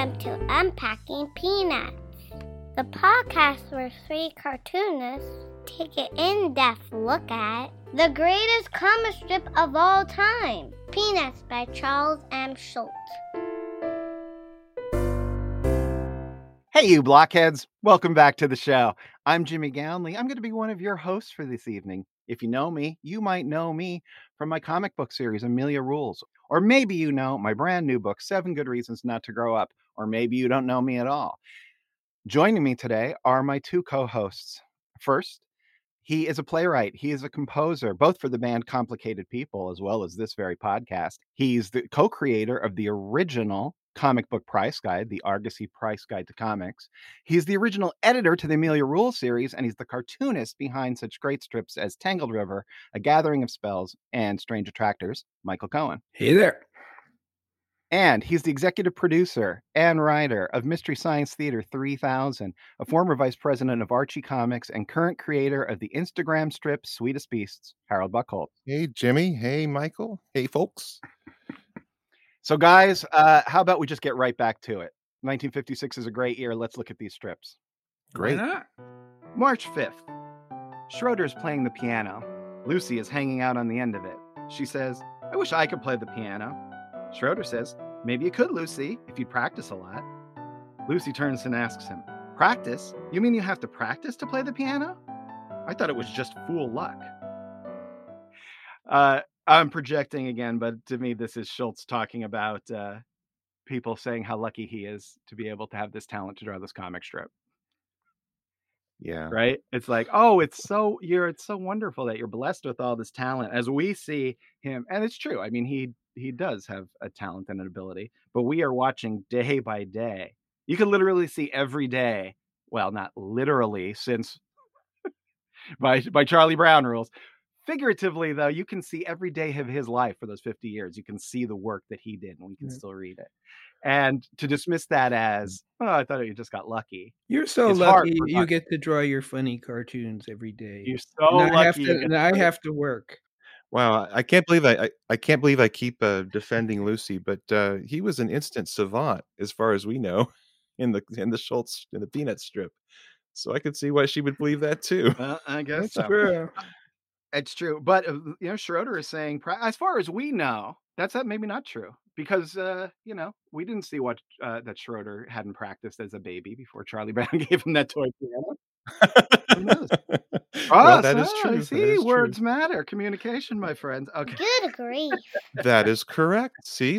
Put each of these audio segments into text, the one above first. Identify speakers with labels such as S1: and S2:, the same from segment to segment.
S1: Welcome to Unpacking Peanuts, the podcast where three cartoonists take an in-depth look at the greatest comic strip of all time, Peanuts by Charles M. Schulz.
S2: Hey, you blockheads. Welcome back to the show. I'm Jimmy Gownley. I'm going to be one of your hosts for this evening. If you know me, you might know me from my comic book series, Amelia Rules. Or maybe you know my brand new book, 7 Good Reasons Not to Grow Up. Or maybe you don't know me at all. Joining me today are my two co-hosts. First, he is a playwright. He is a composer, both for the band Complicated People as well as this very podcast. He's the co-creator of the original comic book price guide, the Argosy Price Guide to Comics. He's the original editor to the Amelia Rules series, and he's the cartoonist behind such great strips as Tangled River, A Gathering of Spells, and Strange Attractors, Michael Cohen.
S3: Hey there.
S2: And he's the executive producer and writer of Mystery Science Theater 3000, a former vice president of Archie Comics, and current creator of the Instagram strip Sweetest Beasts, Harold Buckholt.
S4: Hey, Jimmy. Hey, Michael. Hey, folks.
S2: So, guys, how about we just get right back to it? 1956 is a great year. Let's look at these strips.
S4: Great.
S3: Why not?
S2: March 5th. Schroeder's playing the piano. Lucy is hanging out on the end of it. She says, "I wish I could play the piano." Schroeder says, "Maybe you could, Lucy, if you'd practice a lot." Lucy turns and asks him, "Practice? You mean you have to practice to play the piano? I thought it was just fool luck." I'm projecting again, but to me, this is Schulz talking about people saying how lucky he is to be able to have this talent to draw this comic strip.
S4: Yeah.
S2: Right? It's like, oh, it's so wonderful that you're blessed with all this talent. As we see him, and it's true. I mean, he does have a talent and an ability, but we are watching day by day. You can literally see every day. Well, not literally, since by Charlie Brown rules. Figuratively, though, you can see every day of his life for those 50 years. You can see the work that he did, and we can still read it. And to dismiss that as, oh, I thought you just got lucky.
S3: You're so
S2: It's hard
S3: lucky
S2: for
S3: you
S2: luck.
S3: get to draw your funny cartoons every day.
S2: You're so lucky.
S3: I have to work.
S4: Wow. I can't believe I can't believe I keep defending Lucy, but he was an instant savant as far as we know in the Schulz in the Peanut strip. So I could see why she would believe that too.
S2: Well, I guess
S3: That's
S2: so.
S3: true.
S2: It's true, but Schroeder is saying, as far as we know, that's maybe not true because we didn't see what that Schroeder hadn't practiced as a baby before Charlie Brown gave him that toy piano. Who knows?
S4: Well, that is true.
S2: See, words matter. Communication, my friends. Okay,
S1: Good grief.
S4: That is correct. See,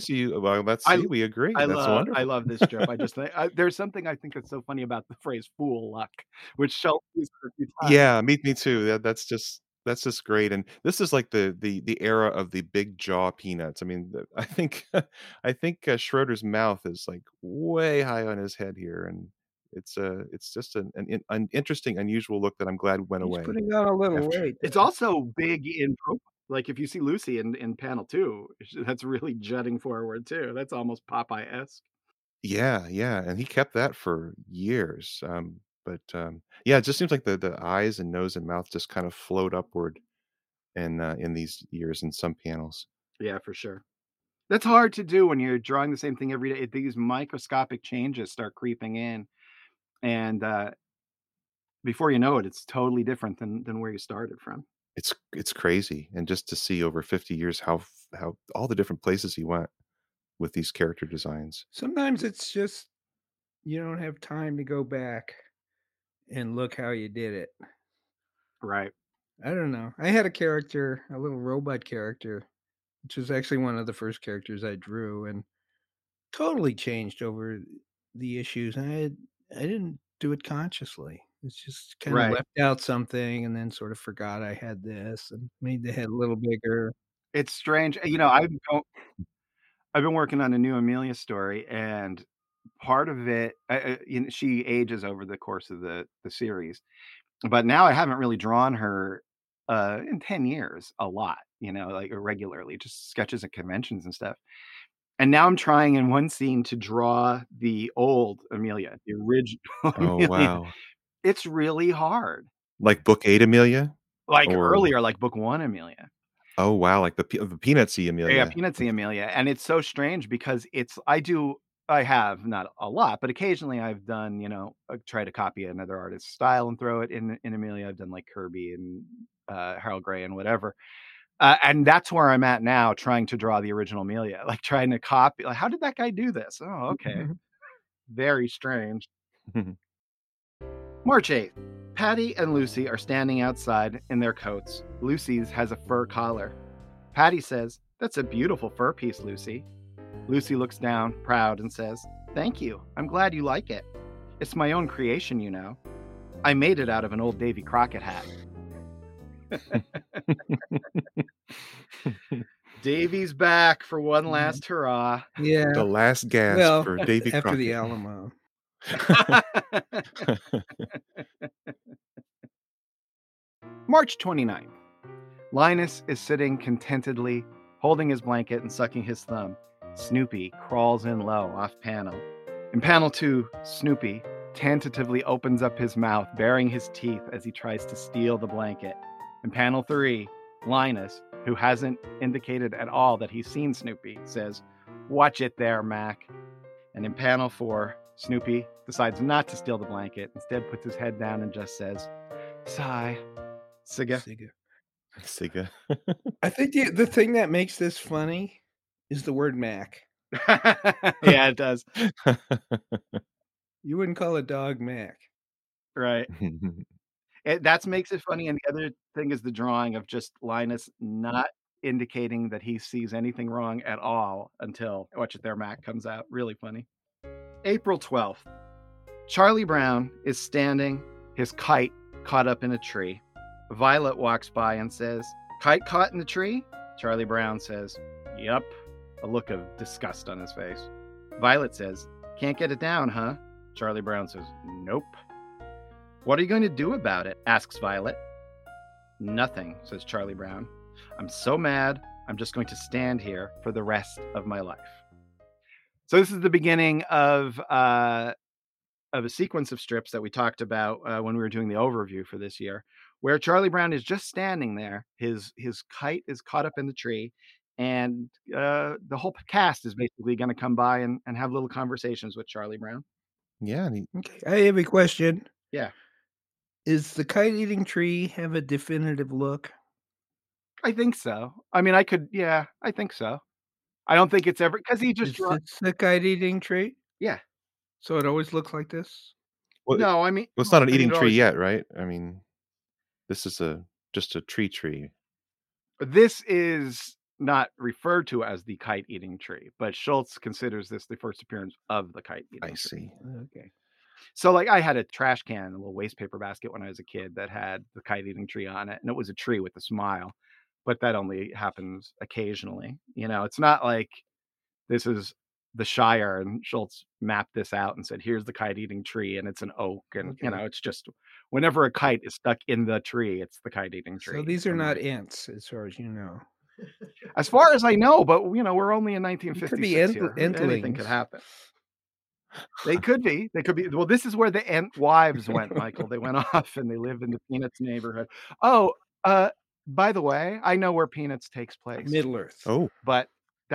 S4: we agree.
S2: I
S4: That's wonderful.
S2: love this strip. I just think there's something I think that's so funny about the phrase "fool luck," which Schulz used for a few times.
S4: Yeah, me too. That's just great. And this is like the era of the big jaw Peanuts. I mean, I think Schroeder's mouth is like way high on his head here, and it's just an interesting, unusual look that I'm glad went away.
S3: He's putting on a little weight.
S2: It's also big in profile. Like if you see Lucy in panel 2, that's really jutting forward too. That's almost Popeye-esque.
S4: Yeah, and he kept that for years. But yeah, it just seems like the eyes and nose and mouth just kind of float upward in these years in some panels.
S2: Yeah, for sure. That's hard to do when you're drawing the same thing every day. These microscopic changes start creeping in, and before you know it, it's totally different than where you started from.
S4: It's crazy, and just to see over 50 years how all the different places he went with these character designs.
S3: Sometimes it's just you don't have time to go back and look how you did it.
S2: Right.
S3: I don't know. I had a little robot character, which was actually one of the first characters I drew, and totally changed over the issues. I didn't do it consciously. It's just kind of left out something and then sort of forgot I had this and made the head a little bigger.
S2: It's strange. I've been working on a new Amelia story, and part of it, she ages over the course of the series, but now I haven't really drawn her in 10 years a lot, like regularly, just sketches and conventions and stuff. And now I'm trying in one scene to draw the old Amelia, the original Amelia.
S4: Oh, wow.
S2: It's really hard.
S4: Like book 8 Amelia?
S2: Like earlier, like book 1 Amelia.
S4: Oh, wow. Like the Peanutsy Amelia.
S2: Yeah, Peanutsy Amelia. And it's so strange because I do I have not a lot, but occasionally I've done, try to copy another artist's style and throw it in Amelia. I've done like Kirby and Harold Gray and whatever. And that's where I'm at now, trying to draw the original Amelia, like trying to copy. Like, how did that guy do this? Oh, okay. Very strange. March 8th. Patty and Lucy are standing outside in their coats. Lucy's has a fur collar. Patty says, "That's a beautiful fur piece, Lucy." Lucy looks down, proud, and says, "Thank you. I'm glad you like it. It's my own creation, you know. I made it out of an old Davy Crockett hat." Davy's back for one last hurrah.
S3: Yeah.
S4: The last gasp for Davy Crockett.
S3: After the Alamo.
S2: March 29th. Linus is sitting contentedly, holding his blanket and sucking his thumb. Snoopy crawls in low off panel. In panel 2, Snoopy tentatively opens up his mouth, baring his teeth as he tries to steal the blanket. In panel 3, Linus, who hasn't indicated at all that he's seen Snoopy, says, "Watch it there, Mac." And in panel 4, Snoopy decides not to steal the blanket, instead puts his head down and just says, "Sigh." Sigga.
S4: Sigga.
S3: I think the thing that makes this funny is the word Mac.
S2: Yeah, it does.
S3: You wouldn't call a dog Mac.
S2: Right. That makes it funny. And the other thing is the drawing of just Linus not indicating that he sees anything wrong at all until Watch It There, Mac comes out. Really funny. April 12th. Charlie Brown is standing, his kite caught up in a tree. Violet walks by and says, "Kite caught in the tree?" Charlie Brown says, "Yup," a look of disgust on his face. Violet says, "Can't get it down, huh?" Charlie Brown says, "Nope." "What are you going to do about it?" asks Violet. "Nothing," says Charlie Brown. "I'm so mad, I'm just going to stand here for the rest of my life." So this is the beginning of a sequence of strips that we talked about when we were doing the overview for this year, where Charlie Brown is just standing there. His kite is caught up in the tree, and the whole cast is basically going to come by and have little conversations with Charlie Brown.
S4: Yeah.
S3: Okay, I have a question.
S2: Yeah.
S3: Is the kite-eating tree have a definitive look?
S2: I think so. I mean, I think so. I don't think it's ever, because he just
S3: Is this the kite-eating tree?
S2: Yeah.
S3: So it always looks like this?
S4: Well,
S2: No, I mean,
S4: it's not an
S2: I mean,
S4: eating
S2: it
S4: tree
S2: always-
S4: yet, right? I mean, this is just a tree.
S2: This is not referred to as the kite-eating tree, but Schultz considers this the first appearance of the kite-eating
S4: I
S2: tree.
S4: see.
S3: Okay.
S2: So, like, I had a trash can, a little waste paper basket when I was a kid that had the kite-eating tree on it, and it was a tree with a smile. But that only happens occasionally. It's not like this is the Shire and Schultz mapped this out and said, "Here's the kite-eating tree," and it's an oak, and
S3: Okay.
S2: it's just whenever a kite is stuck in the tree, it's the kite-eating tree.
S3: So these are not ants, as far as you know.
S2: As far as I know, but we're only in
S3: It could
S2: 1956
S3: be
S2: here. Anything could
S3: entlings.
S2: happen. They could be. Well, this is where the ant wives went, Michael. They went off and they live in the Peanuts neighborhood. Oh, by the way, I know where Peanuts takes place,
S3: Middle Earth.
S4: Oh,
S2: but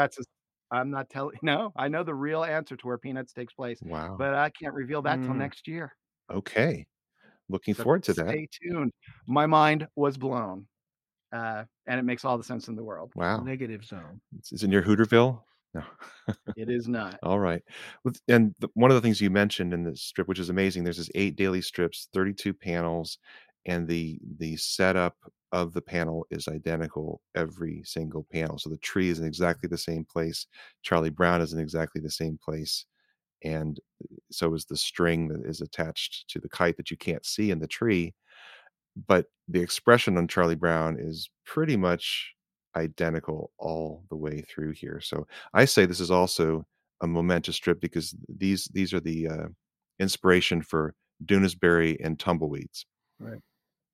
S2: I'm not telling. No, I know the real answer to where Peanuts takes place,
S4: wow.
S2: but I can't reveal that till next year.
S4: Okay. Looking
S2: So
S4: forward to that.
S2: stay tuned. My mind was blown, and it makes all the sense in the world.
S4: Wow.
S3: Negative zone.
S4: Is it near Hooterville? No.
S2: It is not.
S4: All right. And one of the things you mentioned in this strip, which is amazing, there's this 8 daily strips, 32 panels, and the setup of the panel is identical every single panel. So the tree is in exactly the same place. Charlie Brown is in exactly the same place. And so is the string that is attached to the kite that you can't see in the tree. But the expression on Charlie Brown is pretty much identical all the way through here. So I say this is also a momentous strip because these are the inspiration for Doonesbury and Tumbleweeds.
S3: Right.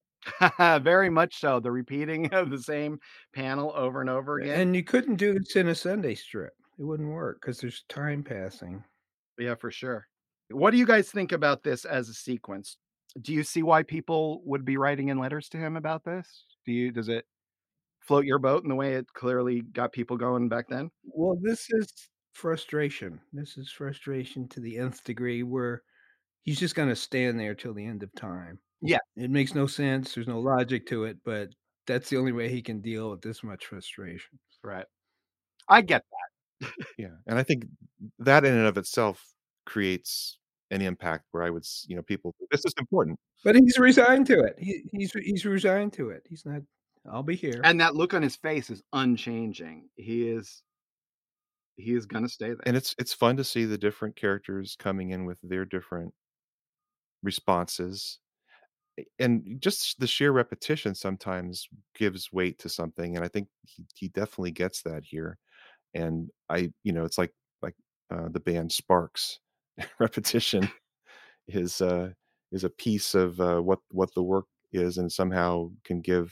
S2: Very much so. The repeating of the same panel over and over again.
S3: And you couldn't do this in a Sunday strip. It wouldn't work because there's time passing.
S2: Yeah, for sure. What do you guys think about this as a sequence? Do you see why people would be writing in letters to him about this? Does it float your boat in the way it clearly got people going back then?
S3: Well, this is frustration. This is frustration to the nth degree, where he's just going to stand there till the end of time.
S2: Yeah.
S3: It makes no sense. There's no logic to it, but that's the only way he can deal with this much frustration.
S2: Right. I get that.
S4: Yeah, and I think that in and of itself creates an impact where I would, people. This is important.
S3: But he's resigned to it. He's resigned to it. He's not. I'll be here.
S2: And that look on his face is unchanging. He is going to stay there.
S4: And it's fun to see the different characters coming in with their different responses. And just the sheer repetition sometimes gives weight to something, and I think he definitely gets that here. And it's like the band Sparks. Repetition is a piece of what the work is, and somehow can give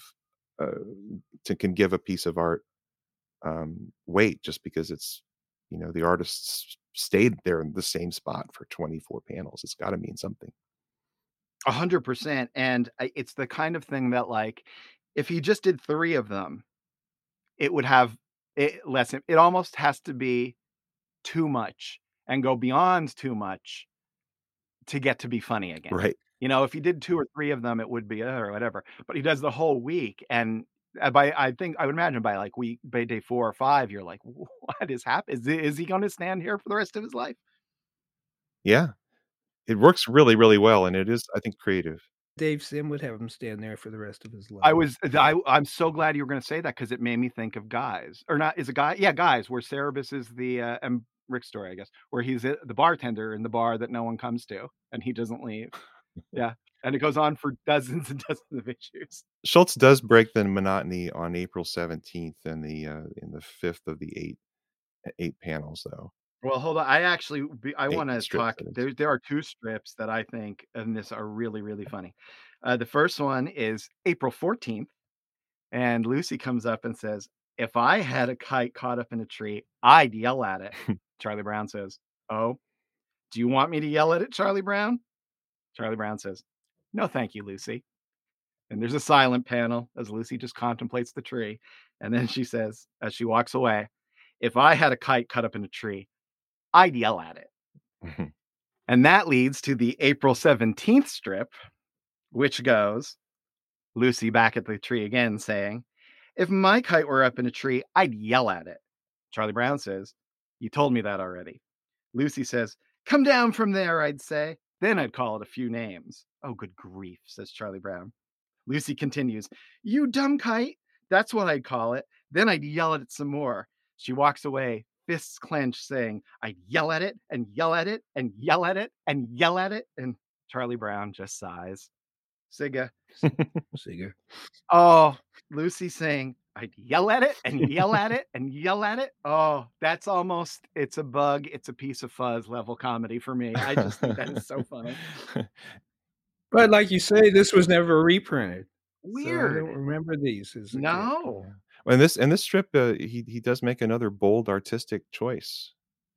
S4: a piece of art weight, just because it's the artists stayed there in the same spot for 24 panels. It's got to mean something.
S2: 100%. And it's the kind of thing that, like, if he just did 3 of them, it would have less. It almost has to be too much and go beyond too much to get to be funny again.
S4: Right.
S2: If he did 2 or 3 of them, it would be or whatever. But he does the whole week, and I would imagine by day 4 or 5, you're like, what is happening? Is he going to stand here for the rest of his life?
S4: Yeah, it works really, really well, and it is, I think, creative.
S3: Dave Sim would have him stand there for the rest of his life.
S2: I'm so glad you were going to say that, because it made me think of Guys. Or not, is it Guy? Yeah, Guys, where Cerebus is the and Rick's story, I guess, where he's the bartender in the bar that no one comes to, and he doesn't leave. Yeah, and it goes on for dozens and dozens of issues.
S4: Schultz does break the monotony on April 17th in the 5th of the eight panels, though.
S2: Well, hold on. I want to talk.
S4: strips.
S2: There are 2 strips that I think in this are really, really funny. The first one is April 14th, and Lucy comes up and says, "If I had a kite caught up in a tree, I'd yell at it." Charlie Brown says, "Oh, do you want me to yell at it, Charlie Brown?" Charlie Brown says, "No, thank you, Lucy." And there's a silent panel as Lucy just contemplates the tree. And then she says, as she walks away, "If I had a kite cut up in a tree, I'd yell at it." And that leads to the April 17th strip, which goes, Lucy back at the tree again saying, "If my kite were up in a tree, I'd yell at it." Charlie Brown says, "You told me that already." Lucy says, "Come down from there, I'd say. Then I'd call it a few names." "Oh, good grief," says Charlie Brown. Lucy continues, "You dumb kite. That's what I'd call it. Then I'd yell at it some more." She walks away, fists clenched, saying, "I'd yell at it and yell at it and yell at it and yell at it." And Charlie Brown just sighs. Sigga.
S3: Sigga.
S2: Oh, Lucy saying, "I'd yell at it and yell at it and yell at it." Oh, that's almost, it's a bug, it's a piece of fuzz level comedy for me. I just think that is so funny.
S3: But like you say, this was never reprinted.
S2: Weird.
S3: So I don't remember these as a kid.
S2: No.
S4: Well, in this strip, he does make another bold artistic choice.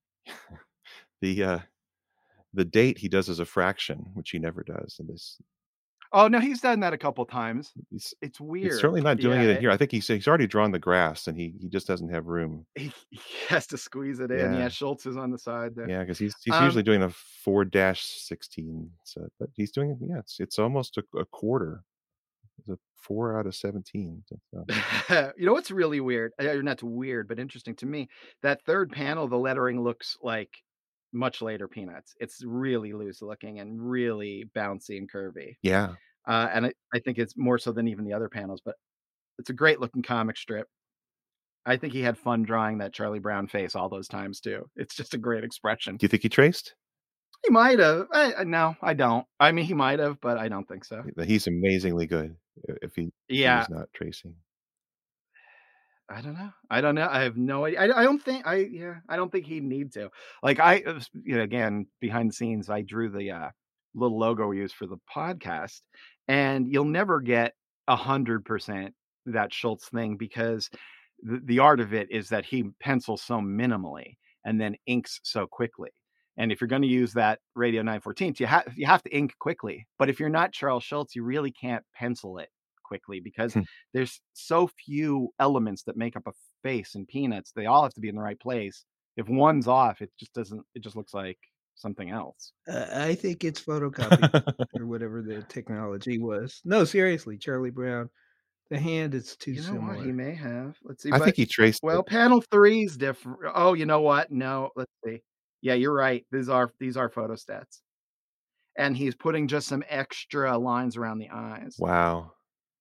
S4: The date he does as a fraction, which he never does in this.
S2: Oh no, he's done that a couple times. It's weird.
S4: He's certainly not doing
S2: Yeah,
S4: it in here. I think he's already drawn the grass, and he just doesn't have room.
S2: He has to squeeze it in.
S4: Yeah.
S2: Yeah, Schultz is on the side there.
S4: Yeah, because he's usually doing a 4-16. So, but he's doing it. Yeah, it's almost a quarter. It's a 4 out of 17. So.
S2: You know what's really weird? Not weird, but interesting to me. That third panel, the lettering looks like much later Peanuts. It's really loose looking and really bouncy and curvy.
S4: Yeah.
S2: And I think it's more so than even the other panels, but it's a great looking comic strip. I think he had fun drawing that Charlie Brown face all those times too. It's just a great expression.
S4: Do you think he traced?
S2: He might have. No, I don't. I mean, he might have, but I don't think so.
S4: He's amazingly good if he's not tracing.
S2: I don't know. I have no idea. I don't think he'd need to. Like again, behind the scenes, I drew the little logo we use for the podcast, and you'll never get 100% that Schultz thing, because the art of it is that he pencils so minimally and then inks so quickly. And if you're going to use that Radio 9/14, you have to ink quickly. But if you're not Charles Schultz, you really can't pencil it quickly, because there's so few elements that make up a face in Peanuts. They all have to be in the right place If one's off, it just doesn't. It just looks like something else.
S3: I think it's photocopied or whatever the technology was. No, seriously, Charlie Brown. The hand is too
S2: You know what? He
S3: similar.
S2: may have. Let's see.
S4: I think
S2: But
S4: he traced it.
S2: well, panel 3 is different. Oh, you know what? No, let's see. Yeah, you're right. These are photostats, and he's putting just some extra lines around the eyes.
S4: Wow.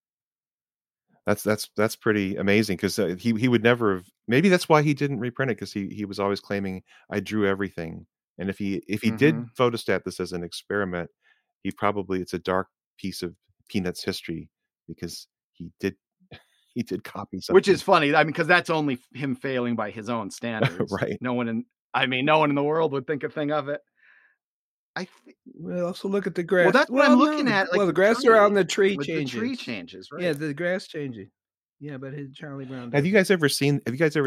S4: That's pretty amazing because he would never have. Maybe that's why he didn't reprint it, because he was always claiming I drew everything. And if he did
S2: Mhm.
S4: photostat this as an experiment, it's a dark piece of Peanuts history, because he did he did copy
S2: Which is
S4: something.
S2: funny. I mean, because that's only him failing by his own standards.
S4: Right.
S2: No one in the world would think a thing of it. I th-
S3: Well, also look at the grass.
S2: well, that's what
S3: Well,
S2: I'm
S3: no,
S2: looking at. Like
S3: the grass around the tree
S2: with the tree
S3: changes.
S2: changes,
S3: Yeah,
S2: right?
S3: the grass changing. Yeah, but his Charlie Brown
S4: Have you
S3: doesn't.
S4: guys ever seen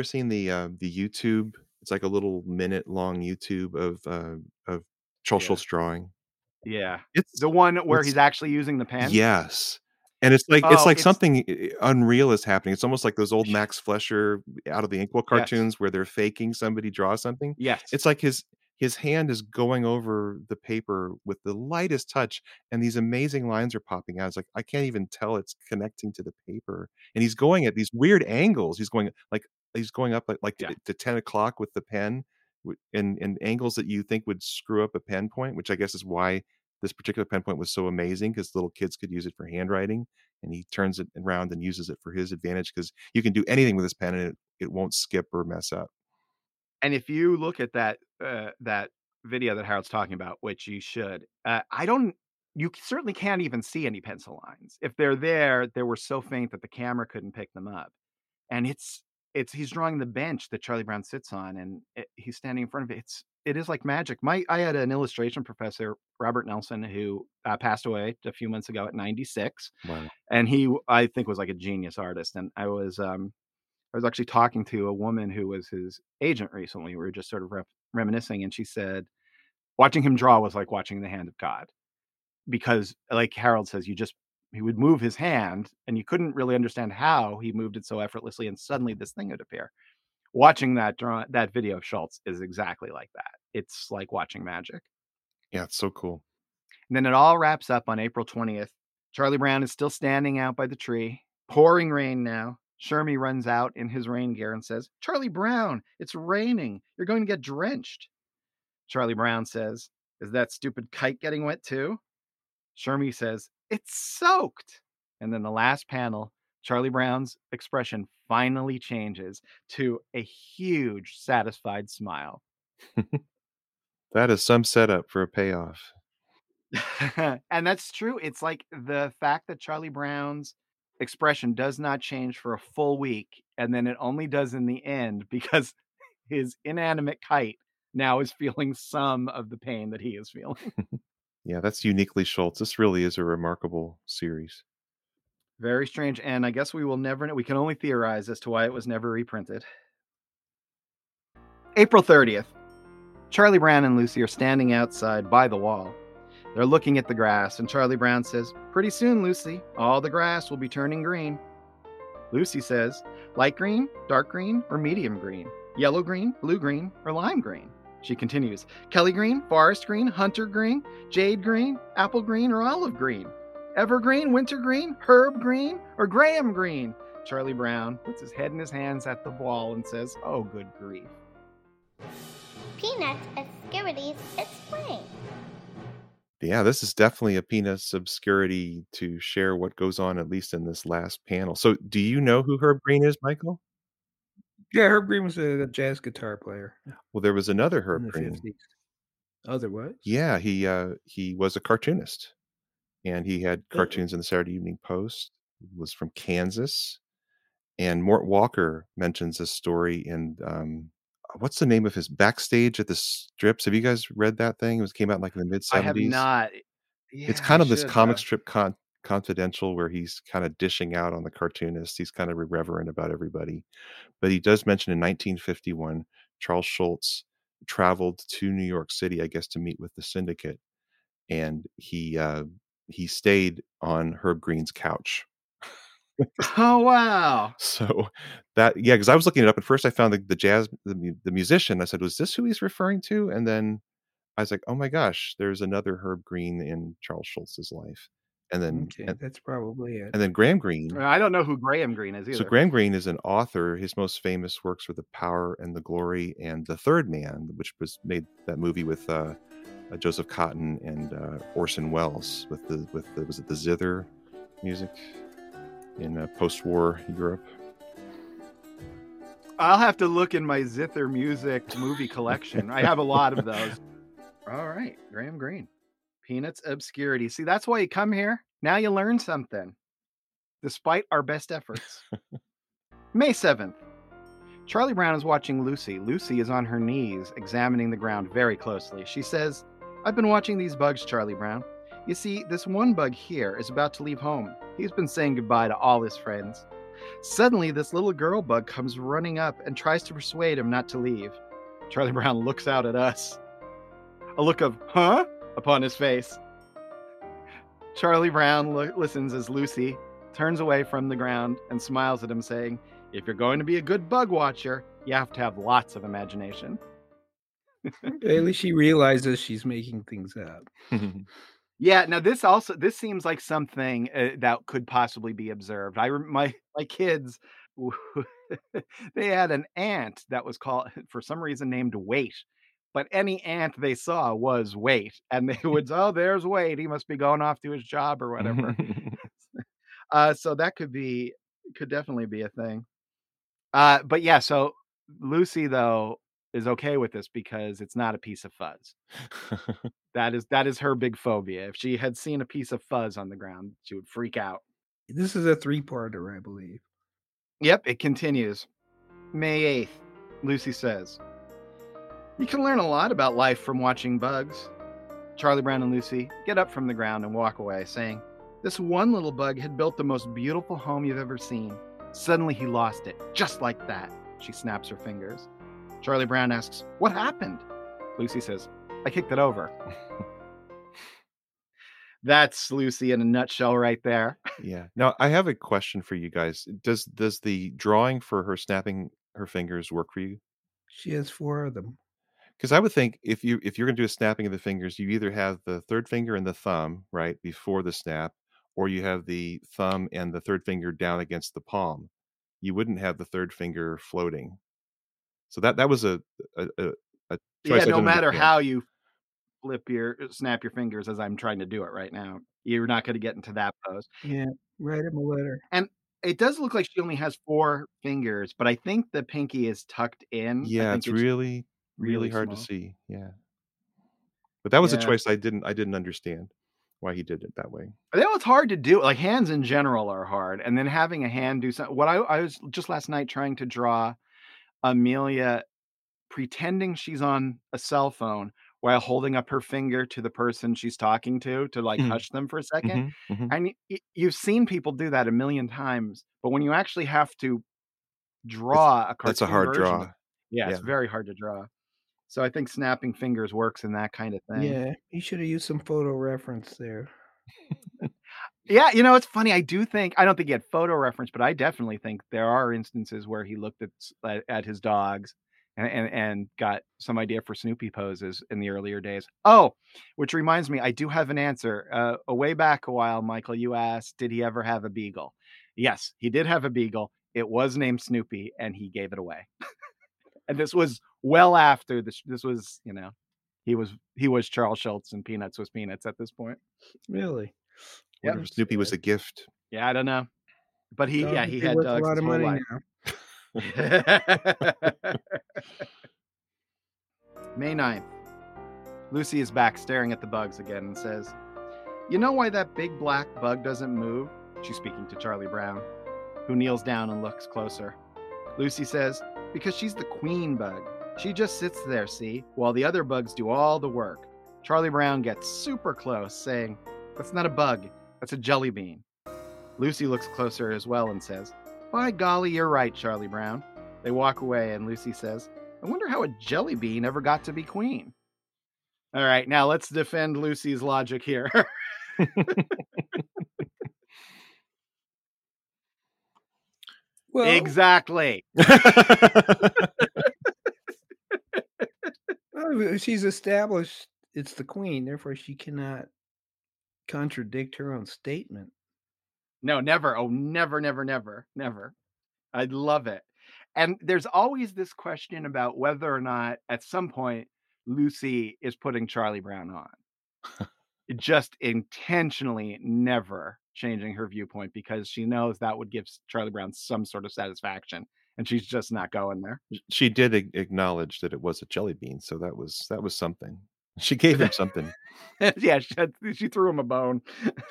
S4: the YouTube? It's like a little minute long YouTube of Charles
S2: Yeah.
S4: Schultz drawing.
S2: Yeah,
S4: It's
S2: the one where
S4: it's
S2: he's actually using the pen.
S4: Yes. And it's like
S2: Oh, it's
S4: something unreal is happening. It's almost like those old Max Fleischer Out of the Inkwell
S2: yes,
S4: cartoons where they're faking somebody draw something.
S2: yes.
S4: It's like his hand is going over the paper with the lightest touch, and these amazing lines are popping out. It's like I can't even tell it's connecting to the paper. And he's going at these weird angles. He's going up
S2: Yeah.
S4: to 10 o'clock with the pen, in angles that you think would screw up a pen point, which I guess is why this particular pen point was so amazing, because little kids could use it for handwriting, and he turns it around and uses it for his advantage, because you can do anything with this pen and it won't skip or mess up.
S2: And if you look at that video that Harold's talking about, which you should, I don't. You certainly can't even see any pencil lines. If they're there, they were so faint that the camera couldn't pick them up. And he's drawing the bench that Charlie Brown sits on, and he's standing in front of it. It is like magic. I had an illustration professor, Robert Nelson, who passed away a few months ago at 96,
S4: Wow.
S2: and he, I think, was like a genius artist. And I was actually talking to a woman who was his agent recently. We were just sort of reminiscing, and she said watching him draw was like watching the hand of God, because, like Harold says, he would move his hand, and you couldn't really understand how he moved it so effortlessly, and suddenly this thing would appear. Watching that video of Schultz is exactly like that. It's like watching magic.
S4: Yeah, it's so cool.
S2: And then it all wraps up on April 20th. Charlie Brown is still standing out by the tree. Pouring rain now. Shermie runs out in his rain gear and says, "Charlie Brown, it's raining. You're going to get drenched." Charlie Brown says, "Is that stupid kite getting wet too?" Shermie says, "It's soaked." And then the last panel, Charlie Brown's expression finally changes to a huge, satisfied smile.
S4: That is some setup for a payoff.
S2: And that's true. It's like the fact that Charlie Brown's expression does not change for a full week, and then it only does in the end because his inanimate kite now is feeling some of the pain that he is feeling.
S4: Yeah, that's uniquely Schultz. This really is a remarkable series.
S2: Very strange. And I guess we will never know. We can only theorize as to why it was never reprinted. April 30th. Charlie Brown and Lucy are standing outside by the wall. They're looking at the grass, and Charlie Brown says, "Pretty soon, Lucy, all the grass will be turning green." Lucy says, "Light green, dark green, or medium green? Yellow green, blue green, or lime green?" She continues, "Kelly green, forest green, hunter green, jade green, apple green, or olive green? Evergreen, winter green, herb green, or Graham green?" Charlie Brown puts his head in his hands at the wall and says, "Oh, good grief."
S1: Peanuts Obscurities Explained.
S4: Yeah, this is definitely a Peanuts obscurity to share what goes on, at least in this last panel. So, do you know who Herb Green is, Michael?
S3: Yeah, Herb Green was a jazz guitar player
S4: Well, there was another
S3: in
S4: Herb
S3: the
S4: Green.
S3: 50s. Oh, there was?
S4: Yeah, he was a cartoonist, and he had
S3: Oh.
S4: cartoons in the Saturday Evening Post. He was from Kansas, and Mort Walker mentions this story in what's the name of his Backstage at the Strips? Have you guys read that thing? Came out like in the mid
S2: I have
S4: 70s.
S2: not.
S4: It's
S2: Yeah,
S4: kind
S2: I
S4: of this
S2: should
S4: comic
S2: have.
S4: strip confidential where he's kind of dishing out on the cartoonist. He's kind of irreverent about everybody. But he does mention in 1951, Charles Schultz traveled to New York City, I guess, to meet with the syndicate, and he stayed on Herb Green's couch.
S2: Oh, wow.
S4: So yeah, because I was looking it up. At first, I found the musician. I said, "Was this who he's referring to?" And then I was like, "Oh my gosh, there's another Herb Green in Charles Schultz's life." And then
S3: Okay, that's probably it.
S4: Graham Greene.
S2: I don't know who Graham Greene is
S4: So
S2: either.
S4: Graham Greene is an author. His most famous works were The Power and the Glory and The Third Man, which was made that movie with Joseph Cotton and Orson Welles with the was it the zither music in post-war Europe.
S2: I'll have to look in my Zither music movie collection. I have a lot of those. All right, Graham Greene. Peanuts obscurity. See, that's why you come here. Now you learn something, despite our best efforts. May 7th. Charlie Brown is watching Lucy. Lucy is on her knees, examining the ground very closely. She says, "I've been watching these bugs, Charlie Brown. You see, this one bug here is about to leave home. He's been saying goodbye to all his friends. Suddenly, this little girl bug comes running up and tries to persuade him not to leave. Charlie Brown looks out at us. A look of, huh? Upon his face. Charlie Brown listens as Lucy turns away from the ground and smiles at him, saying, "If you're going to be a good bug watcher, you have to have lots of imagination."
S3: At least she realizes she's making things up.
S2: Yeah, now this seems like something that could possibly be observed. My kids, they had an ant that was called, for some reason, named Wait. But any ant they saw was Wait, and they would, "Oh, there's Wait. He must be going off to his job or whatever." So that could definitely be a thing. But yeah, so Lucy though is okay with this because it's not a piece of fuzz. That is her big phobia. If she had seen a piece of fuzz on the ground, she would freak out.
S3: This is a 3-parter, I believe.
S2: Yep, it continues. May 8th, Lucy says, "You can learn a lot about life from watching bugs." Charlie Brown and Lucy get up from the ground and walk away, saying, "This one little bug had built the most beautiful home you've ever seen. Suddenly he lost it, just like that." She snaps her fingers. Charlie Brown asks, "What happened?" Lucy says, "I kicked it over." That's Lucy in a nutshell right there.
S4: Yeah. Now, I have a question for you guys. Does the drawing for her snapping her fingers work for you?
S3: She has 4 of them.
S4: Because I would think if you're going to do a snapping of the fingers, you either have the third finger and the thumb right before the snap, or you have the thumb and the third finger down against the palm. You wouldn't have the third finger floating. So that was a choice.
S2: Yeah, no matter how you snap your fingers, as I'm trying to do it right now, you're not going to get into that pose.
S3: Yeah, write him a letter.
S2: And it does look like she only has 4 fingers, but I think the pinky is tucked in.
S4: Yeah, it's really hard to
S2: small.
S4: see. Yeah. But that was a choice I didn't understand why he did it that way.
S2: I know it's hard to do. Like, hands in general are hard, and then having a hand do something. What I was just last night trying to draw Amelia pretending she's on a cell phone while holding up her finger to the person she's talking to like hush them for a second. And you've seen people do that a million times, but when you actually have to draw a cartoon
S4: that's a hard draw.
S2: Yeah, it's very hard to draw. So I think snapping fingers works in that kind of thing.
S3: Yeah, you should have used some photo reference there.
S2: Yeah, it's funny. I don't think he had photo reference, but I definitely think there are instances where he looked at his dogs and got some idea for Snoopy poses in the earlier days. Oh, which reminds me, I do have an answer. Way back a while, Michael, you asked, did he ever have a beagle? Yes, he did have a beagle. It was named Snoopy, and he gave it away. And this was well after this was, he was Charles Schultz and Peanuts was Peanuts at this point.
S3: Really?
S4: Yeah, Snoopy was a gift.
S2: Yeah, I don't know, but he had dogs
S3: a lot of money now.
S2: May 9th. Lucy is back staring at the bugs again and says, "You know why that big black bug doesn't move?" She's speaking to Charlie Brown, who kneels down and looks closer. Lucy says, "Because she's the queen bug. She just sits there, see, while the other bugs do all the work." Charlie Brown gets super close, saying, "That's not a bug, that's a jelly bean." Lucy looks closer as well and says, "By golly, you're right, Charlie Brown." They walk away and Lucy says, "I wonder how a jelly bean ever got to be queen." All right, now let's defend Lucy's logic here.
S3: Well,
S2: Exactly.
S3: she's established it's the queen, therefore she cannot contradict her own statement.
S2: No, never. Oh, never, never, never, never. I love it. And there's always this question about whether or not at some point Lucy is putting Charlie Brown on. Just intentionally never changing her viewpoint because she knows that would give Charlie Brown some sort of satisfaction, and she's just not going there.
S4: She did acknowledge that it was a jelly bean, so that was something. She gave him something.
S2: Yeah, she threw him a bone.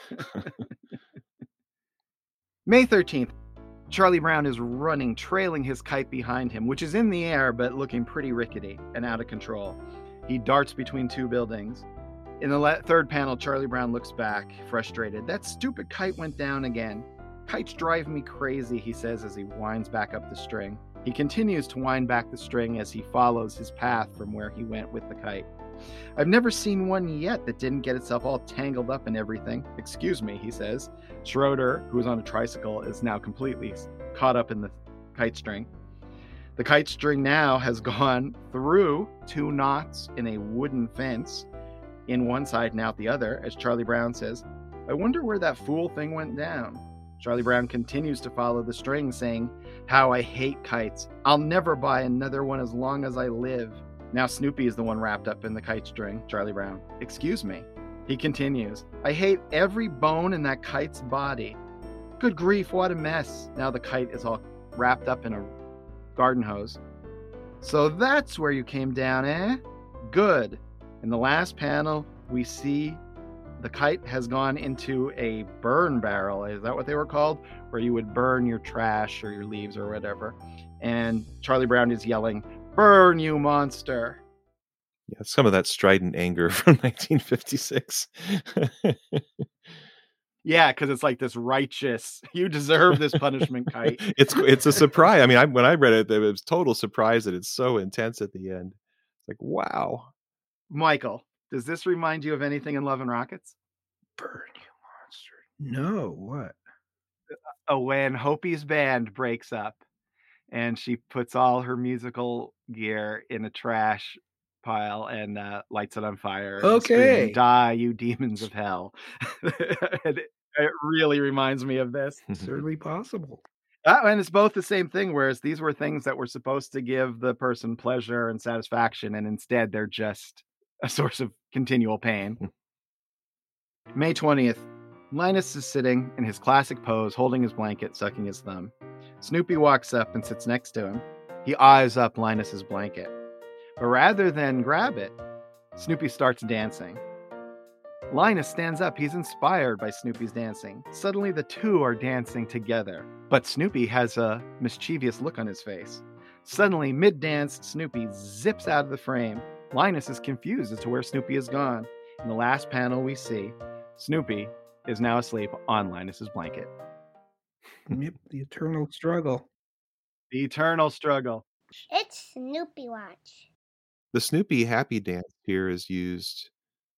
S2: May 13th, Charlie Brown is running, trailing his kite behind him, which is in the air but looking pretty rickety and out of control. He darts between two buildings. In the third panel, Charlie Brown looks back, frustrated. That stupid kite went down again. Kites drive me crazy, he says as he winds back up the string. He continues to wind back the string as he follows his path from where he went with the kite. I've never seen one yet that didn't get itself all tangled up in everything. Excuse me, he says. Schroeder, who is on a tricycle, is now completely caught up in the kite string. The kite string now has gone through 2 knots in a wooden fence, in one side and out the other, as Charlie Brown says, I wonder where that fool thing went down. Charlie Brown continues to follow the string, saying, how I hate kites. I'll never buy another one as long as I live. Now Snoopy is the one wrapped up in the kite string, Charlie Brown. Excuse me. He continues, I hate every bone in that kite's body. Good grief, what a mess. Now the kite is all wrapped up in a garden hose. So that's where you came down, eh? Good. In the last panel, we see the kite has gone into a burn barrel. Is that what they were called? Where you would burn your trash or your leaves or whatever. And Charlie Brown is yelling, burn, you monster.
S4: Yeah, some of that strident anger from 1956.
S2: Yeah, because it's like this righteous, you deserve this punishment, kite.
S4: It's a surprise. I mean, when I read it, it was total surprise that it's so intense at the end. It's like, wow.
S2: Michael, does this remind you of anything in Love and Rockets?
S3: Burn, you monster. No, what?
S2: Oh, when Hopi's band breaks up and she puts all her musical gear in a trash pile and lights it on fire.
S3: Okay.
S2: Die, you demons of hell. It really reminds me of this.
S3: Certainly possible.
S2: And it's both the same thing, whereas these were things that were supposed to give the person pleasure and satisfaction, and instead they're just a source of continual pain. May 20th, Linus is sitting in his classic pose, holding his blanket, sucking his thumb. Snoopy walks up and sits next to him. He eyes up Linus's blanket. But rather than grab it, Snoopy starts dancing. Linus stands up. He's inspired by Snoopy's dancing. Suddenly the two are dancing together. But Snoopy has a mischievous look on his face. Suddenly, mid-dance, Snoopy zips out of the frame. Linus is confused as to where Snoopy has gone. In the last panel we see, Snoopy is now asleep on Linus's blanket.
S3: Yep, the eternal struggle.
S2: The eternal struggle.
S1: It's Snoopy Watch.
S4: The Snoopy happy dance here is used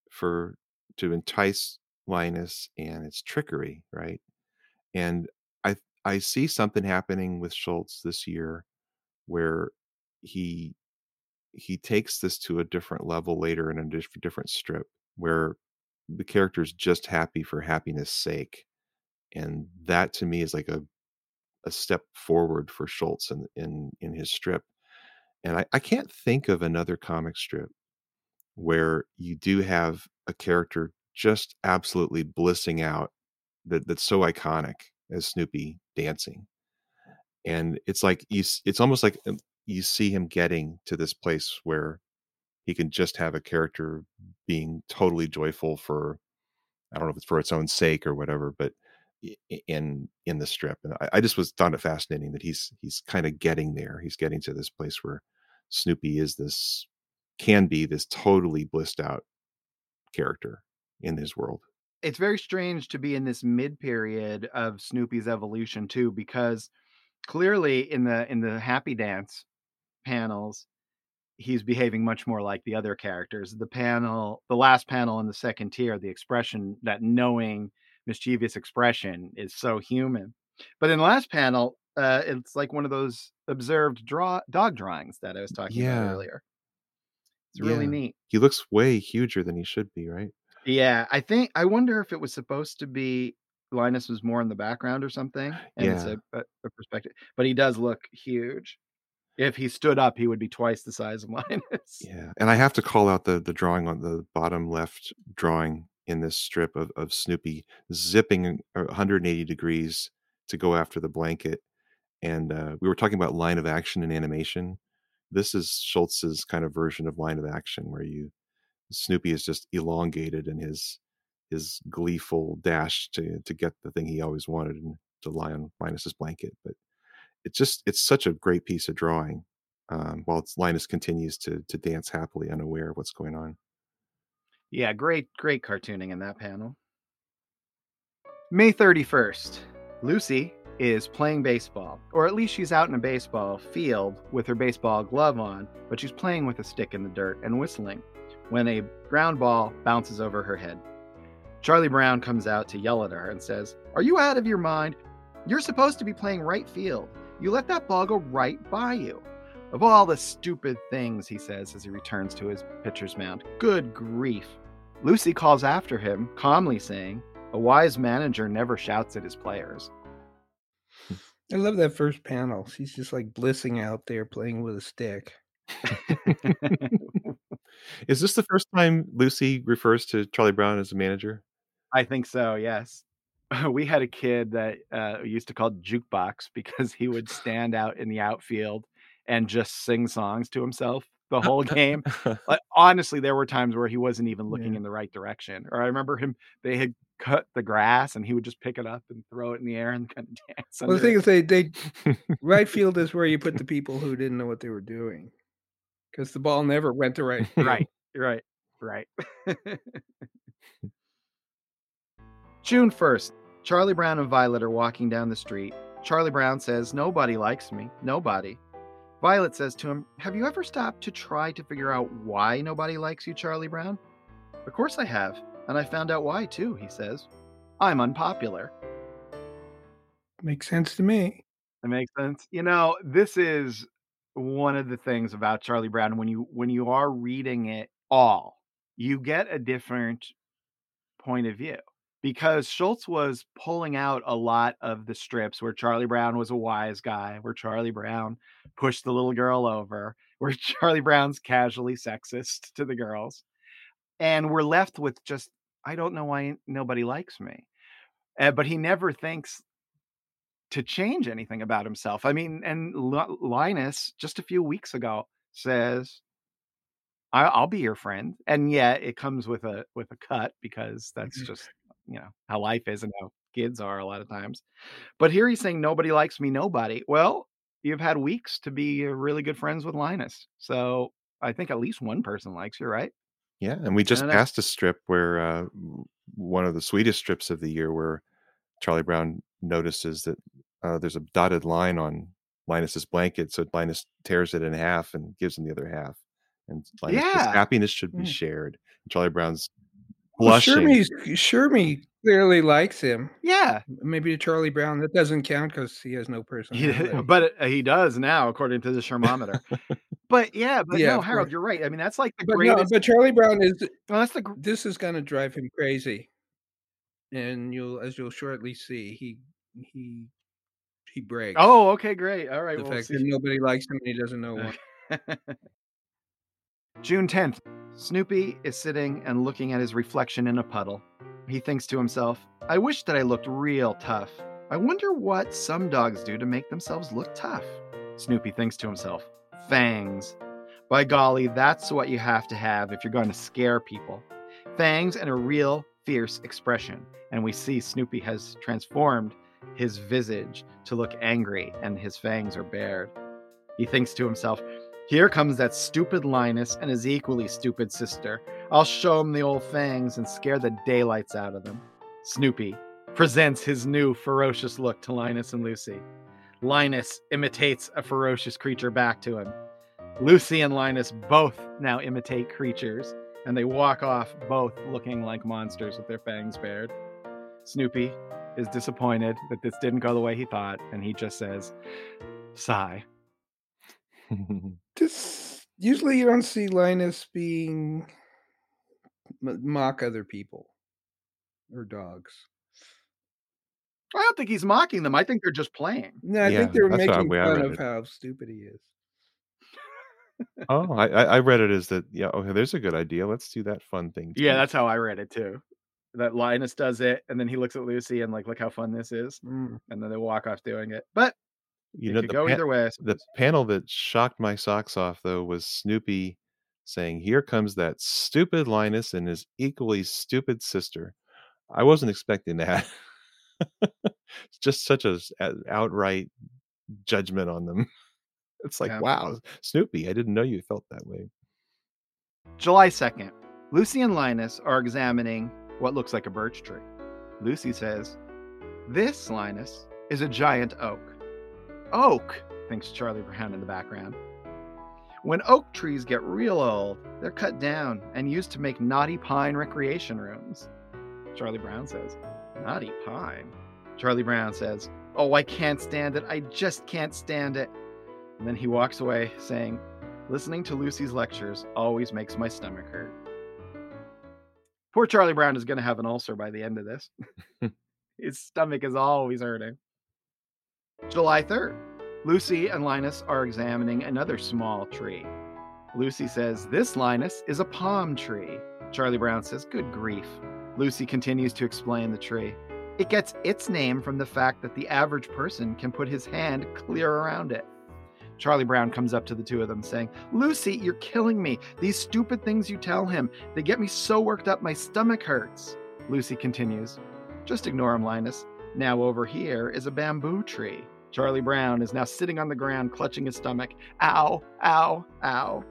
S4: to entice Linus, and it's trickery, right? And I see something happening with Schultz this year where he takes this to a different level later in a different strip where the character is just happy for happiness sake. And that to me is like a step forward for Schultz in his strip. And I can't think of another comic strip where you do have a character just absolutely blissing out that's so iconic as Snoopy dancing. And it's like it's almost like you see him getting to this place where he can just have a character being totally joyful for, I don't know if it's for its own sake or whatever, but in the strip. And I just found it fascinating that he's kind of getting there. He's getting to this place where Snoopy can be this totally blissed out character in his world.
S2: It's very strange to be in this mid period of Snoopy's evolution too, because clearly in the Happy Dance panels, he's behaving much more like the other characters. The last panel in the second tier, the expression, that knowing, mischievous expression, is so human. But in the last panel, It's like one of those observed dog drawings that I was talking about
S4: Yeah,
S2: earlier. It's really
S4: yeah.
S2: neat.
S4: He looks way huger than he should be, right?
S2: Yeah, I wonder if it was supposed to be Linus was more in the background or something, and it's
S4: Yeah,
S2: a perspective, but he does look huge. If he stood up, he would be twice the size of Linus.
S4: yeah. And I have to call out the drawing on the bottom left drawing in this strip of Snoopy zipping 180 degrees to go after the blanket. And we were talking about line of action in animation. This is Schultz's kind of version of line of action where Snoopy is just elongated in his gleeful dash to get the thing he always wanted and to lie on Linus's blanket. But it's such a great piece of drawing. While Linus continues to dance happily, unaware of what's going on.
S2: Yeah, great cartooning in that panel. May 31st, Lucy is playing baseball, or at least she's out in a baseball field with her baseball glove on, but she's playing with a stick in the dirt and whistling when a ground ball bounces over her head. Charlie Brown comes out to yell at her and says, "Are you out of your mind? You're supposed to be playing right field. You let that ball go right by you." "Of all the stupid things," he says as he returns to his pitcher's mound. "Good grief." Lucy calls after him, calmly saying, "A wise manager never shouts at his players."
S3: I love that first panel. She's just like blissing out there playing with a stick.
S4: Is this the first time Lucy refers to Charlie Brown as a manager?
S2: I think so, yes. We had a kid that we used to call Jukebox because he would stand out in the outfield and just sing songs to himself the whole game. Honestly, there were times where he wasn't even looking
S3: Yeah.
S2: in the right direction. Or I remember they had cut the grass and he would just pick it up and throw it in the air and kind of dance.
S3: Well, the
S2: under
S3: thing
S2: it.
S3: is, right field is where you put the people who didn't know what they were doing, because the ball never went to right field.
S2: Right. June 1st, Charlie Brown and Violet are walking down the street. Charlie Brown says, "Nobody likes me. Nobody." Violet says to him, "Have you ever stopped to try to figure out why nobody likes you, Charlie Brown?" "Of course I have, and I found out why too," he says. "I'm unpopular."
S3: Makes sense to me.
S2: That makes sense. This is one of the things about Charlie Brown. When you are reading it all, you get a different point of view. Because Schultz was pulling out a lot of the strips where Charlie Brown was a wise guy, where Charlie Brown pushed the little girl over, where Charlie Brown's casually sexist to the girls. And we're left with just, I don't know why nobody likes me. But he never thinks to change anything about himself. I mean, and Linus just a few weeks ago says, I'll be your friend. And yeah, it comes with a cut because that's just, how life is and how kids are a lot of times. But here he's saying, "Nobody likes me, nobody." Well, you've had weeks to be really good friends with Linus. So I think at least one person likes you, right?
S4: Yeah, and we just
S2: And
S4: passed a strip where one of the sweetest strips of the year where Charlie Brown notices that there's a dotted line on Linus's blanket, so Linus tears it in half and gives him the other half. And Linus says,
S2: Yeah.
S4: "Happiness should be shared." And Charlie Brown's
S3: Well,
S4: blushing.
S3: Shermie clearly likes him.
S2: Yeah.
S3: Maybe to Charlie Brown that doesn't count because he has no personality.
S2: But he does now, according to the Shermometer. But
S3: Yeah,
S2: no,
S3: of
S2: Harold,
S3: course.
S2: you're right. I mean, that's like the
S3: But
S2: greatest.
S3: but Charlie Brown is.
S2: Well, that's the.
S3: This is going to drive him crazy, and as you'll shortly see, he breaks.
S2: Oh, okay, great. All right.
S3: The
S2: We'll
S3: fact
S2: see.
S3: that nobody likes him, and he doesn't know why.
S2: June 10th, Snoopy is sitting and looking at his reflection in a puddle. He thinks to himself, "I wish that I looked real tough. I wonder what some dogs do to make themselves look tough." Snoopy thinks to himself, "Fangs. By golly, that's what you have to have if you're going to scare people. Fangs and a real fierce expression." And we see Snoopy has transformed his visage to look angry and his fangs are bared. He thinks to himself, "Here comes that stupid Linus and his equally stupid sister. I'll show him the old fangs and scare the daylights out of them." Snoopy presents his new ferocious look to Linus and Lucy. Linus imitates a ferocious creature back to him. Lucy and Linus both now imitate creatures, and they walk off both looking like monsters with their fangs bared. Snoopy is disappointed that this didn't go the way he thought, and he just says, sigh.
S3: Usually you don't see Linus being mock other people or dogs.
S2: I don't think he's mocking them. I think they're just playing.
S3: No, I
S4: Yeah,
S3: think they're
S4: that's how
S3: making
S4: I
S3: fun
S4: read
S3: of
S4: it.
S3: how stupid he is.
S4: Oh, I read it as that. Yeah, okay, there's a good idea. Let's do that fun thing.
S2: Yeah,
S4: too.
S2: that's how I read it too. That Linus does it, and then he looks at Lucy and like, look how fun this is,
S3: Mm.
S2: and then they walk off doing it. But
S4: You
S2: it
S4: know,
S2: could go either way. I
S4: the
S2: suppose.
S4: panel that shocked my socks off though was Snoopy saying, "Here comes that stupid Linus and his equally stupid sister." I wasn't expecting that. It's just such a outright judgment on them. It's like,
S2: Yeah.
S4: wow, Snoopy, I didn't know you felt that way.
S2: July 2nd, Lucy and Linus are examining what looks like a birch tree. Lucy says, "This, Linus, is a giant oak." Oak, thinks Charlie Brown in the background. When oak trees get real old, they're cut down and used to make knotty pine recreation rooms. Charlie Brown says, "Knotty pine?" Charlie Brown says, "Oh, I can't stand it. I just can't stand it." And then he walks away saying, "Listening to Lucy's lectures always makes my stomach hurt." Poor Charlie Brown is going to have an ulcer by the end of this. His stomach is always hurting. July 3rd, Lucy and Linus are examining another small tree. Lucy says, "This, Linus, is a palm tree." Charlie Brown says, "Good grief." Lucy continues to explain the tree. "It gets its name from the fact that the average person can put his hand clear around it." Charlie Brown comes up to the two of them saying, "Lucy, you're killing me. These stupid things you tell him, they get me so worked up my stomach hurts." Lucy continues, "Just ignore him, Linus. Now over here is a bamboo tree." Charlie Brown is now sitting on the ground, clutching his stomach. Ow, ow, ow.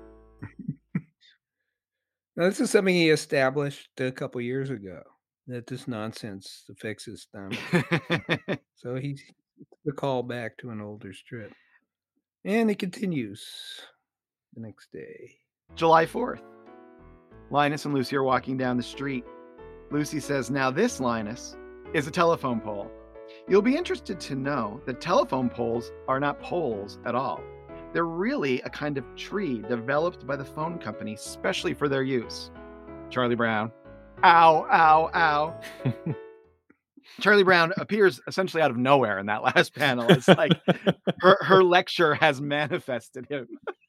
S3: Now, this is something he established a couple years ago, that this nonsense affects his stomach. So he's the call back to an older strip. And it continues the next day.
S2: July 4th. Linus and Lucy are walking down the street. Lucy says, "Now this, Linus, is a telephone pole. You'll be interested to know that telephone poles are not poles at all. They're really a kind of tree developed by the phone company specially for their use." Charlie Brown, "Ow, ow, ow." Charlie Brown appears essentially out of nowhere in that last panel. It's like her lecture has manifested him.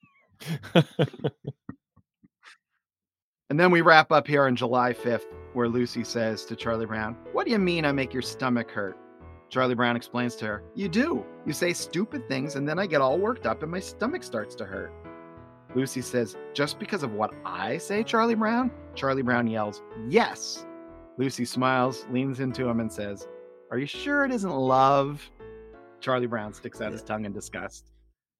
S2: And then we wrap up here on July 5th, where Lucy says to Charlie Brown, "What do you mean I make your stomach hurt?" Charlie Brown explains to her, "You do. You say stupid things and then I get all worked up and my stomach starts to hurt." Lucy says, "Just because of what I say, Charlie Brown?" Charlie Brown yells, "Yes." Lucy smiles, leans into him and says, "Are you sure it isn't love?" Charlie Brown sticks out his tongue in disgust.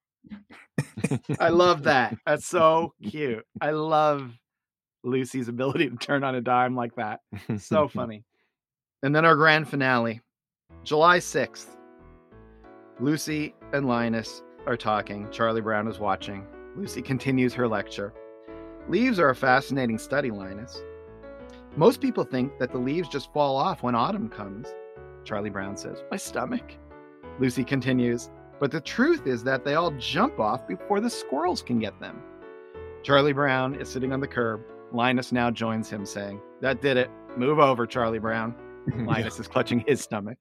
S2: I love that. That's so cute. I love Lucy's ability to turn on a dime like that. So funny. And then our grand finale, July 6th. Lucy and Linus are talking. Charlie Brown is watching. Lucy continues her lecture. "Leaves are a fascinating study, Linus. Most people think that the leaves just fall off when autumn comes." Charlie Brown says, "My stomach." Lucy continues, "But the truth is that they all jump off before the squirrels can get them." Charlie Brown is sitting on the curb. Linus now joins him, saying, "That did it. Move over, Charlie Brown." Linus is clutching his stomach.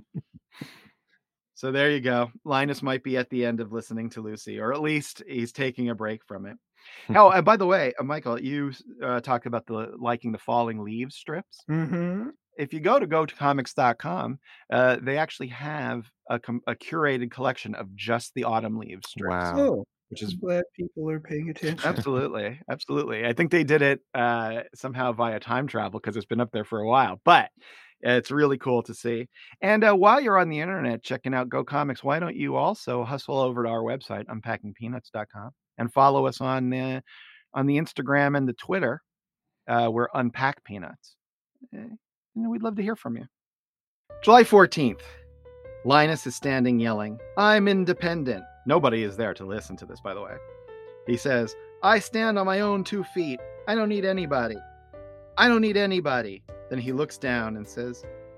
S2: So there you go. Linus might be at the end of listening to Lucy, or at least he's taking a break from it. Oh, and by the way, Michael, you talked about liking the falling leaves strips.
S3: Mm-hmm.
S2: If you go to gotocomics.com, they actually have a curated collection of just the autumn leaves strips.
S4: Wow.
S3: Oh,
S2: Which is
S3: I'm glad people are paying attention.
S2: absolutely, absolutely. I think they did it somehow via time travel because it's been up there for a while, but it's really cool to see. And while you're on the internet checking out Go Comics, why don't you also hustle over to our website, unpackingpeanuts.com, and follow us on the Instagram and the Twitter. We're Unpack Peanuts. We'd love to hear from you. July 14th. Linus is standing yelling, "I'm independent." Nobody is there to listen to this, by the way. He says, "I stand on my own 2 feet. I don't need anybody. I don't need anybody." Then he looks down and says,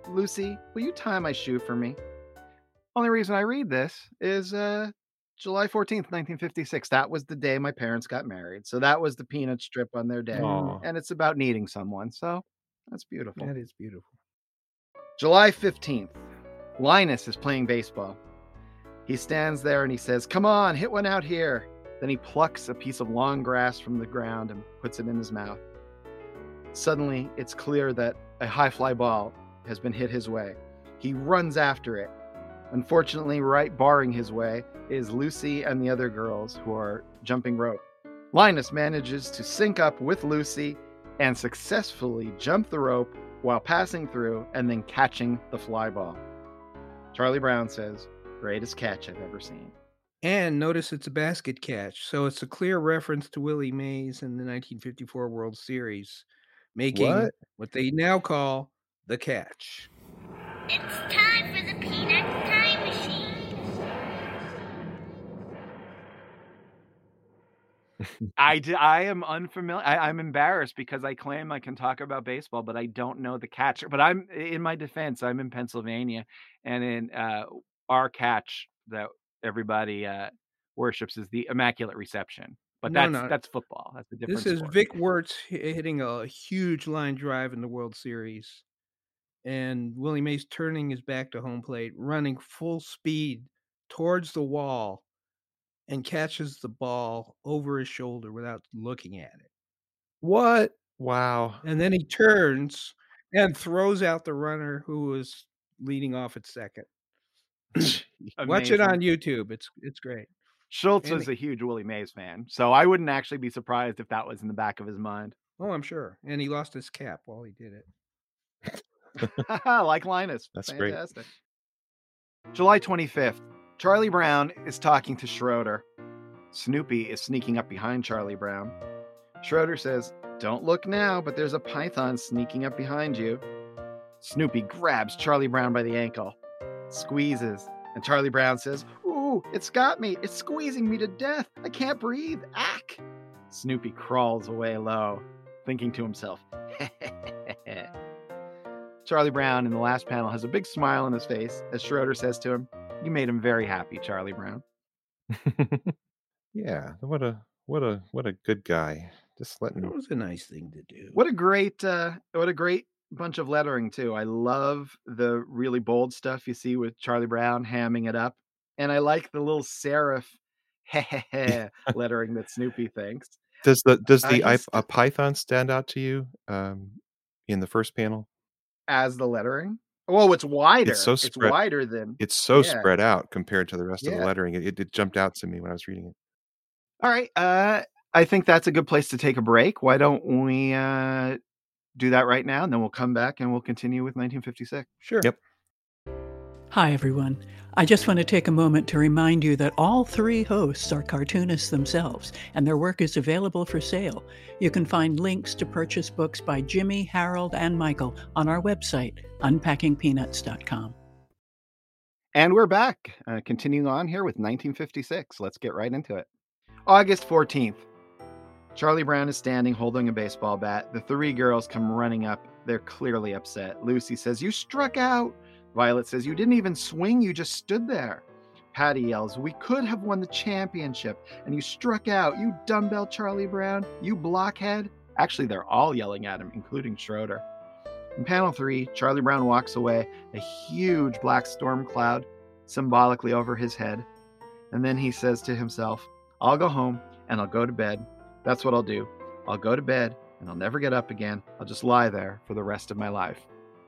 S2: Lucy, will you tie my shoe for me? Only reason I read this is July 14th, 1956. That was the day my parents got married. So that was the peanut strip on their day.
S4: Aw.
S2: And it's about needing someone. So that's beautiful.
S3: That is beautiful.
S2: July 15th. Linus is playing baseball. He stands there and he says, "Come on, hit one out here." Then he plucks a piece of long grass from the ground and puts it in his mouth. Suddenly, it's clear that a high fly ball has been hit his way. He runs after it. Unfortunately, right barring his way is Lucy and the other girls who are jumping rope. Linus manages to sync up with Lucy and successfully jump the rope while passing through and then catching the fly ball. Charlie Brown says, "Greatest catch I've ever seen."
S3: And notice it's a basket catch, so it's a clear reference to Willie Mays in the 1954 World Series, making what they now call the catch.
S1: It's time for the Peanuts Time Machine.
S2: I am unfamiliar. I'm embarrassed because I claim I can talk about baseball, but I don't know the catch. But I'm in my defense. I'm in Pennsylvania, and in our catch that everybody worships is the Immaculate Reception. But that's football. That's a different
S3: This is
S2: sport.
S3: Vic Wertz hitting a huge line drive in the World Series, and Willie Mays turning his back to home plate, running full speed towards the wall, and catches the ball over his shoulder without looking at it.
S4: What? Wow.
S3: And then he turns and throws out the runner who was leading off at second. Watch it on YouTube. It's great.
S2: Schultz is a huge Willie Mays fan, so I wouldn't actually be surprised if that was in the back of his mind.
S3: Oh, I'm sure. And he lost his cap while he did it.
S2: Like Linus.
S4: That's
S2: fantastic. Great. July 25th. Charlie Brown is talking to Schroeder. Snoopy is sneaking up behind Charlie Brown. Schroeder says, "Don't look now, but there's a python sneaking up behind you." Snoopy grabs Charlie Brown by the ankle, squeezes, and Charlie Brown says, "Ooh, it's got me. It's squeezing me to death. I can't breathe. Ack!" Snoopy crawls away low, thinking to himself, Charlie Brown in the last panel has a big smile on his face as Schroeder says to him, "You made him very happy, Charlie Brown."
S4: Yeah, what a good guy. Just letting
S3: It was a nice thing to do.
S2: What a great bunch of lettering too. I love the really bold stuff you see with Charlie Brown hamming it up, and I like the little serif lettering that Snoopy thinks.
S4: Does a python stand out to you in the first panel?
S2: As the lettering? Well, it's wider.
S4: It's so
S2: it's wider than
S4: it's so spread out compared to the rest of the lettering. It jumped out to me when I was reading it.
S2: All right. I think that's a good place to take a break. Why don't we do that right now, and then we'll come back and we'll continue with 1956.
S3: Sure.
S4: Yep.
S5: Hi, everyone. I just want to take a moment to remind you that all three hosts are cartoonists themselves, and their work is available for sale. You can find links to purchase books by Jimmy, Harold, and Michael on our website, unpackingpeanuts.com.
S2: And we're back, continuing on here with 1956. Let's get right into it. August 14th. Charlie Brown is standing holding a baseball bat. The three girls come running up. They're clearly upset. Lucy says, "You struck out." Violet says, "You didn't even swing, you just stood there." Patty yells, "We could have won the championship, and you struck out, you dumbbell Charlie Brown, you blockhead." Actually, they're all yelling at him, including Schroeder. In panel 3, Charlie Brown walks away, a huge black storm cloud symbolically over his head. And then he says to himself, "I'll go home, and I'll go to bed. That's what I'll do. I'll go to bed, and I'll never get up again. I'll just lie there for the rest of my life."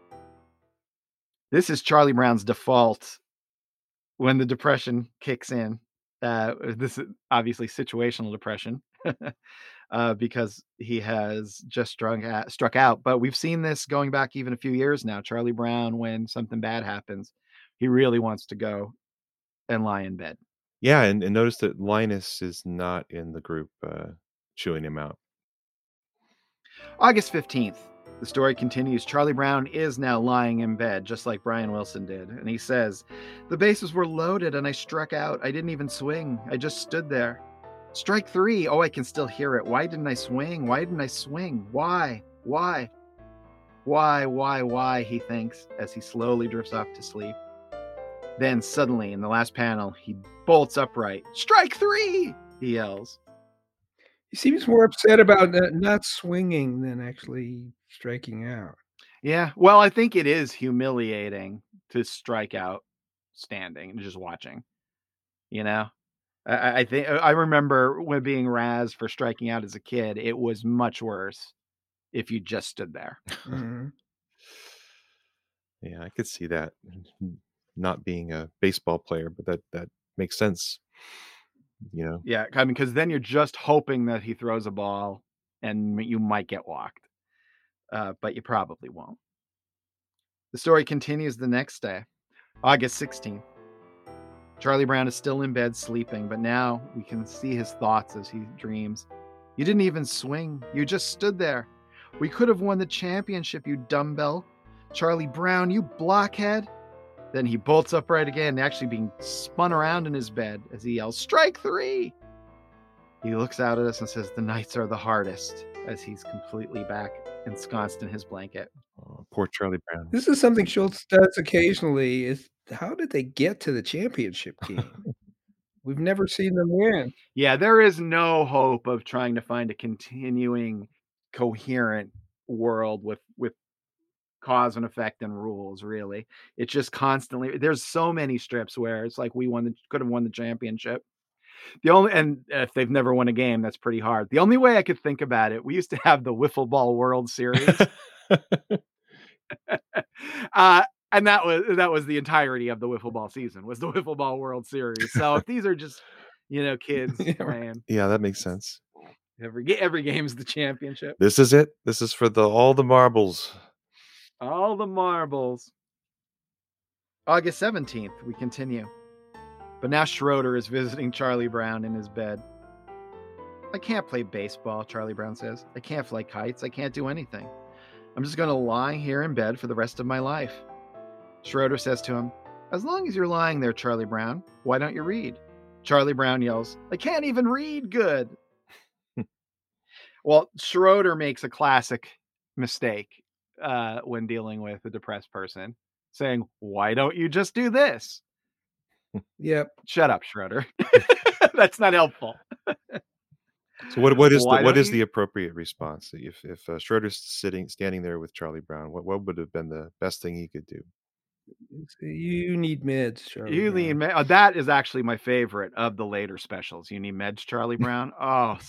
S2: This is Charlie Brown's default when the depression kicks in. This is obviously situational depression because he has just struck out. But we've seen this going back even a few years now. Charlie Brown, when something bad happens, he really wants to go and lie in bed.
S4: Yeah, and notice that Linus is not in the group chewing him out.
S2: August 15th. The story continues. Charlie Brown is now lying in bed, just like Brian Wilson did. And he says, "The bases were loaded and I struck out. I didn't even swing. I just stood there. Strike 3. Oh, I can still hear it. Why didn't I swing? Why didn't I swing? Why? Why, he thinks as he slowly drifts off to sleep. Then suddenly, in the last panel, he bolts upright. Strike 3, he yells.
S3: He seems more upset about not swinging than actually striking out.
S2: Yeah, well, I think it is humiliating to strike out standing and just watching. You know, I think I remember when being razzed for striking out as a kid. It was much worse if you just stood there.
S3: Mhm.
S4: Yeah, I could see that. Not being a baseball player, but that makes sense. You know.
S2: Yeah, I mean, because then you're just hoping that he throws a ball and you might get walked, but you probably won't. The story continues the next day, August 16th. Charlie Brown is still in bed sleeping, but now we can see his thoughts as he dreams. You didn't even swing. You just stood there. We could have won the championship, you dumbbell. Charlie Brown, you blockhead. Then he bolts upright again, actually being spun around in his bed as he yells, Strike 3! He looks out at us and says, the nights are the hardest, as he's completely back ensconced in his blanket.
S4: Oh, poor Charlie Brown.
S3: This is something Schultz does occasionally. Is how did they get to the championship game? We've never seen them win.
S2: Yeah, there is no hope of trying to find a continuing, coherent world with cause and effect and rules, really. It's just constantly, there's so many strips where it's like could have won the championship. And if they've never won a game, that's pretty hard. The only way I could think about it, we used to have the Wiffle Ball World Series. And that was the entirety of the Wiffle Ball season, was the Wiffle Ball World Series. So if these are just, kids playing.
S4: Yeah, that makes sense.
S2: Every game's the championship.
S4: This is it. This is for all the marbles.
S2: All the marbles. August 17th, we continue. But now Schroeder is visiting Charlie Brown in his bed. I can't play baseball, Charlie Brown says. I can't fly kites. I can't do anything. I'm just going to lie here in bed for the rest of my life. Schroeder says to him, as long as you're lying there, Charlie Brown, why don't you read? Charlie Brown yells, I can't even read good. Well, Schroeder makes a classic mistake when dealing with a depressed person, saying, why don't you just do this?
S3: Yep.
S2: Shut up, Schroeder. That's not helpful.
S4: So what is the appropriate response if Schroeder's standing there with Charlie Brown? What would have been the best thing he could do?
S3: You need meds, Charlie Brown.
S2: That is actually my favorite of the later specials. You need meds, Charlie Brown. Oh,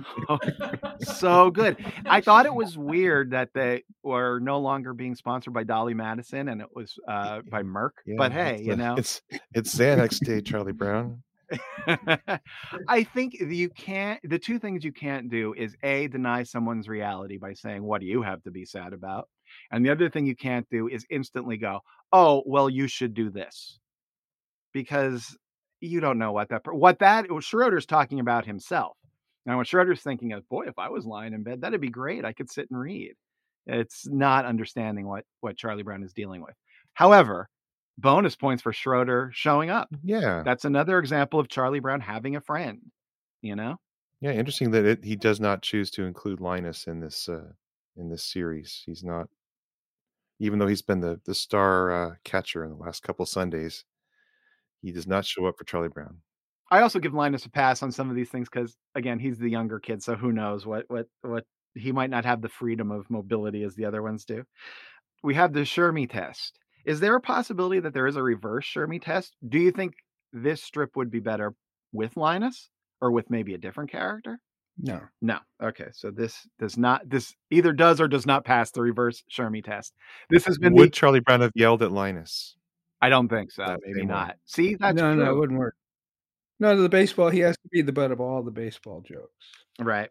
S2: so good. I thought it was weird that they were no longer being sponsored by Dolly Madison and it was by Merck. Yeah, but hey,
S4: it's Xanax Day, Charlie Brown.
S2: I think the two things you can't do is A, deny someone's reality by saying, what do you have to be sad about? And the other thing you can't do is instantly go, oh, well, you should do this. Because you don't know what Schroeder's talking about himself. Now, what Schroeder's thinking of, boy, if I was lying in bed, that'd be great. I could sit and read. It's not understanding what Charlie Brown is dealing with. However, bonus points for Schroeder showing up.
S4: Yeah.
S2: That's another example of Charlie Brown having a friend,
S4: Yeah, interesting that he does not choose to include Linus in this series. He's not, even though he's been the star catcher in the last couple Sundays, he does not show up for Charlie Brown.
S2: I also give Linus a pass on some of these things because, again, he's the younger kid, so who knows what he might not have the freedom of mobility as the other ones do. We have the Shermy test. Is there a possibility that there is a reverse Shermy test? Do you think this strip would be better with Linus or with maybe a different character? No. Okay, so this either does or does not pass the reverse Shermy test. This has been.
S4: Would Charlie Brown have yelled at Linus?
S2: I don't think so. Maybe not. See, that's
S3: no,
S2: true.
S3: No, it wouldn't work. No, the baseball. He has to be the butt of all the baseball jokes.
S2: Right.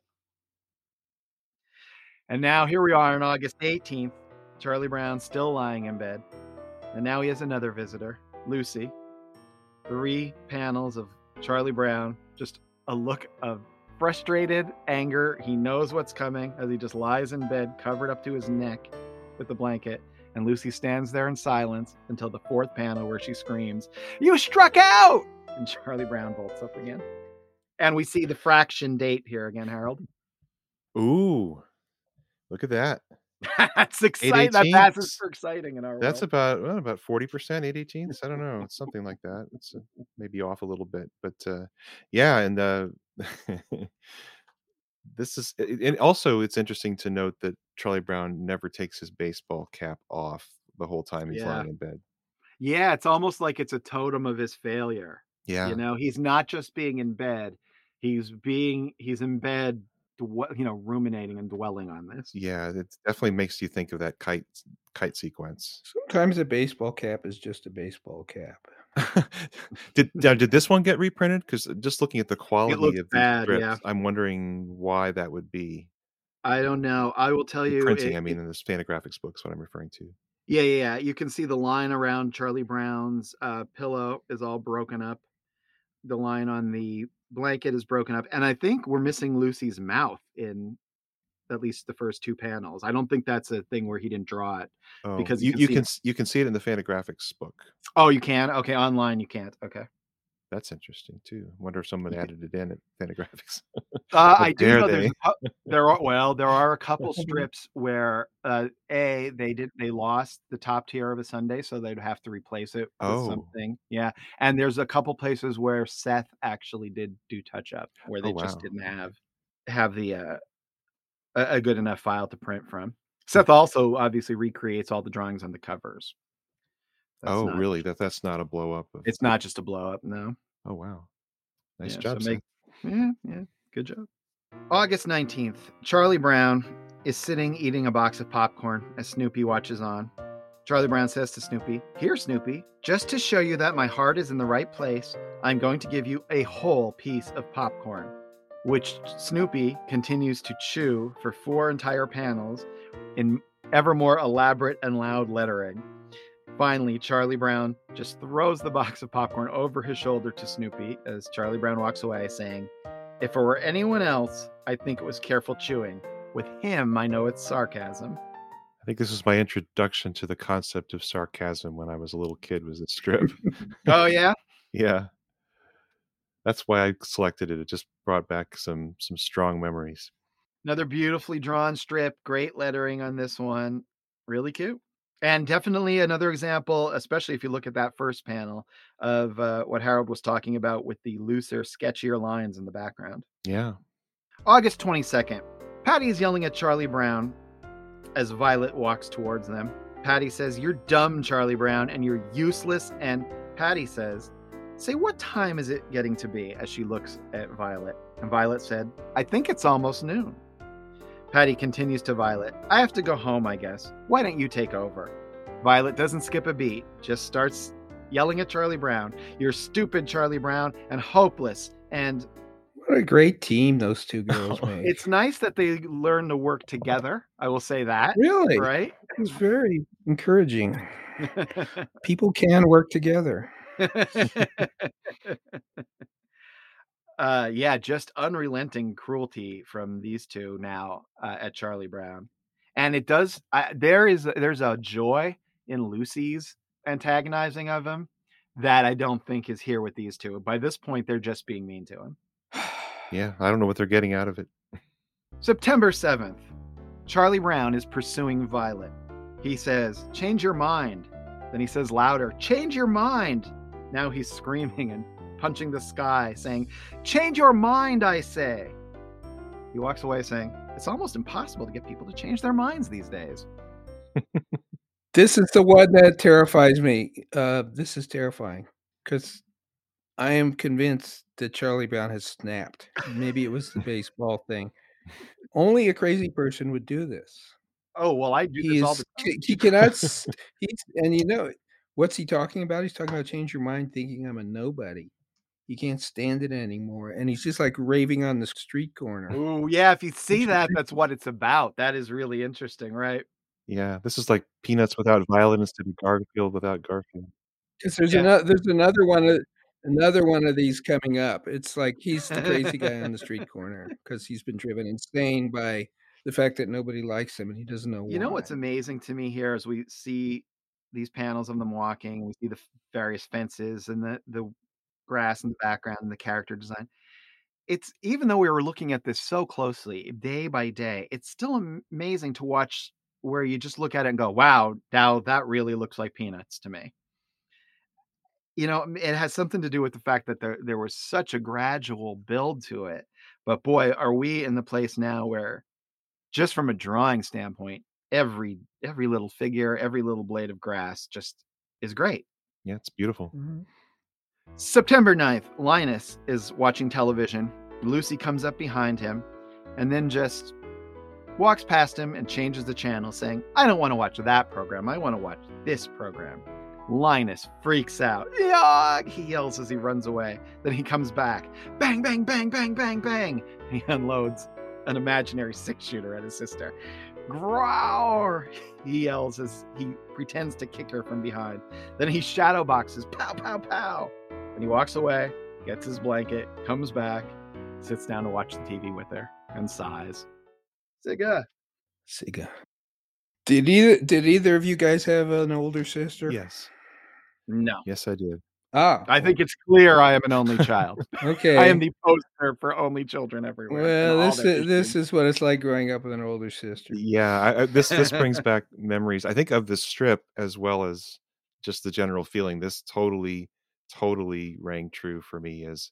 S2: And now here we are on August 18th. Charlie Brown still lying in bed. And now he has another visitor, Lucy. 3 panels of Charlie Brown, just a look of frustrated anger. He knows what's coming as he just lies in bed, covered up to his neck with the blanket. And Lucy stands there in silence until the 4th panel where she screams, "You struck out!" And Charlie Brown bolts up again. And we see the fraction date here again, Harold.
S4: Ooh, look at that.
S2: That's exciting. That
S4: 8/18ths.
S2: passes for exciting in our
S4: That's
S2: world.
S4: about 40%, 8/18ths. I don't know. It's something like that. It's maybe off a little bit, but yeah. And this is, and also it's interesting to note that Charlie Brown never takes his baseball cap off the whole time he's
S2: Yeah.
S4: lying in bed.
S2: Yeah, it's almost like it's a totem of his failure.
S4: Yeah.
S2: You know, he's not just being in bed. He's in bed, ruminating and dwelling on this.
S4: Yeah, it definitely makes you think of that kite sequence.
S3: Sometimes a baseball cap is just a baseball cap.
S4: Did this one get reprinted? Because just looking at the quality
S2: looks
S4: of these
S2: bad,
S4: strips,
S2: yeah.
S4: I'm wondering why that would be.
S2: I don't know. I will tell
S4: The
S2: you.
S4: printing, in the Fantagraphics book is what I'm referring to.
S2: Yeah. You can see the line around Charlie Brown's pillow is all broken up. The line on the blanket is broken up, and I think we're missing Lucy's mouth in at least the first two panels. I don't think that's a thing where he didn't draw it,
S4: Oh,
S2: because
S4: you can see it in the Fantagraphics book.
S2: Oh, you can? Okay, online you can't. Okay.
S4: That's interesting too. Wonder if someone added it in at Fantagraphics.
S2: I do
S4: dare
S2: know
S4: they?
S2: there are a couple strips where they lost the top tier of a Sunday, so they'd have to replace it with
S4: Oh.
S2: something. Yeah, and there's a couple places where Seth actually did do touch up, where they
S4: Oh,
S2: just
S4: wow.
S2: didn't have the a good enough file to print from. Seth also obviously recreates all the drawings on the covers. That's not,
S4: really? That's not a blow up.
S2: it's not just a blow up, no.
S4: Oh wow, nice
S2: Yeah,
S4: job,
S2: so
S4: Seth.
S2: yeah, good job. August 19th, Charlie Brown is sitting eating a box of popcorn as Snoopy watches on. Charlie Brown says to Snoopy, "Here, Snoopy, just to show you that my heart is in the right place, I'm going to give you a whole piece of popcorn," which Snoopy continues to chew for 4 entire panels in ever more elaborate and loud lettering. Finally, Charlie Brown just throws the box of popcorn over his shoulder to Snoopy as Charlie Brown walks away, saying, "If it were anyone else, I'd think it was careful chewing. With him, I know it's sarcasm."
S4: I think this was my introduction to the concept of sarcasm when I was a little kid. Was this strip?
S2: Oh, yeah?
S4: Yeah, that's why I selected it. It just brought back some strong memories.
S2: Another beautifully drawn strip, great lettering on this one. Really cute. And definitely another example, especially if you look at that first panel, of what Harold was talking about with the looser, sketchier lines in the background.
S4: Yeah.
S2: August 22nd. Patty is yelling at Charlie Brown as Violet walks towards them. Patty says, "You're dumb, Charlie Brown, and you're useless." And Patty says, "Say, what time is it getting to be?" as she looks at Violet. And Violet said, "I think it's almost noon." Patty continues to Violet, "I have to go home, I guess. Why don't you take over?" Violet doesn't skip a beat, just starts yelling at Charlie Brown. "You're stupid, Charlie Brown, and hopeless." And
S3: what a great team those two girls made.
S2: It's nice that they learn to work together. I will say that.
S3: Really?
S2: Right?
S3: It's very encouraging. People can work together.
S2: Yeah, just unrelenting cruelty from these two now at Charlie Brown. And it does, there's a joy in Lucy's antagonizing of him that I don't think is here with these two. By this point, they're just being mean to him.
S4: Yeah, I don't know what they're getting out of it.
S2: September 7th, Charlie Brown is pursuing Violet. He says, "Change your mind." Then he says louder, "Change your mind." Now he's screaming and punching the sky, saying, "Change your mind, I say." He walks away saying, "It's almost impossible to get people to change their minds these days."
S3: This is the one that terrifies me. This is terrifying because I am convinced that Charlie Brown has snapped. Maybe it was the baseball thing. Only a crazy person would do this.
S2: Oh, well, I do this all the time.
S3: He cannot. And you know, what's he talking about? He's talking about change your mind, thinking I'm a nobody. He can't stand it anymore. And he's just like raving on the street corner.
S2: Oh, yeah. If you see that, that's what it's about. That is really interesting, right?
S4: Yeah, this is like Peanuts without Violet instead of Garfield without Garfield.
S3: Because there's another one of these coming up. It's like he's the crazy guy on the street corner because he's been driven insane by the fact that nobody likes him and he doesn't know why.
S2: You know what's amazing to me here is we see these panels of them walking, we see the various fences and the grass in the background and the character design. It's, even though we were looking at this so closely day by day, it's still amazing to watch where you just look at it and go, wow, now that really looks like Peanuts to me. You know, it has something to do with the fact that there was such a gradual build to it. But boy, are we in the place now where, just from a drawing standpoint, every little figure, every little blade of grass just is great.
S4: Yeah, it's beautiful.
S3: Mhm.
S2: September 9th, Linus is watching television. Lucy comes up behind him and then just walks past him and changes the channel, saying, I don't want to watch that program. I want to watch this program. Linus freaks out. Yuck! He yells as he runs away. Then he comes back. Bang, bang, bang, bang, bang, bang. He unloads an imaginary 6-shooter at his sister. Growl! He yells as he pretends to kick her from behind. Then he shadow boxes. Pow, pow, pow. And he walks away, gets his blanket, comes back, sits down to watch the TV with her, and sighs. Sega.
S3: Did either of you guys have an older sister?
S4: Yes.
S2: No.
S4: Yes, I did.
S2: I think it's clear I am an only child.
S3: Okay.
S2: I am the poster for only children everywhere.
S3: Well, this is what it's like growing up with an older sister.
S4: Yeah, this brings back memories. I think of the strip as well as just the general feeling. This totally rang true for me as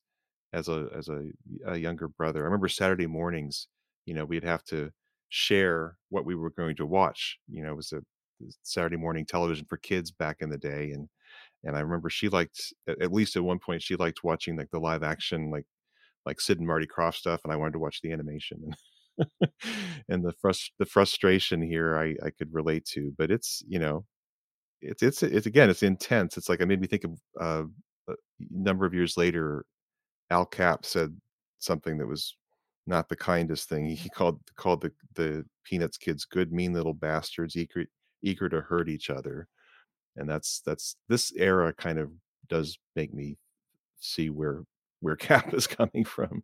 S4: a younger brother. I remember Saturday mornings, we'd have to share what we were going to watch. It was a Saturday morning television for kids back in the day, and I remember she liked, at least at one point, she liked watching like the live action, like Sid and Marty Krofft stuff, and I wanted to watch the animation. And the frustration here I could relate to, but it's again, it's intense. It's like, it made me think of a number of years later, Al Cap said something that was not the kindest thing. He called the Peanuts kids good, mean little bastards, eager to hurt each other. And that's this era kind of does make me see where Cap is coming from.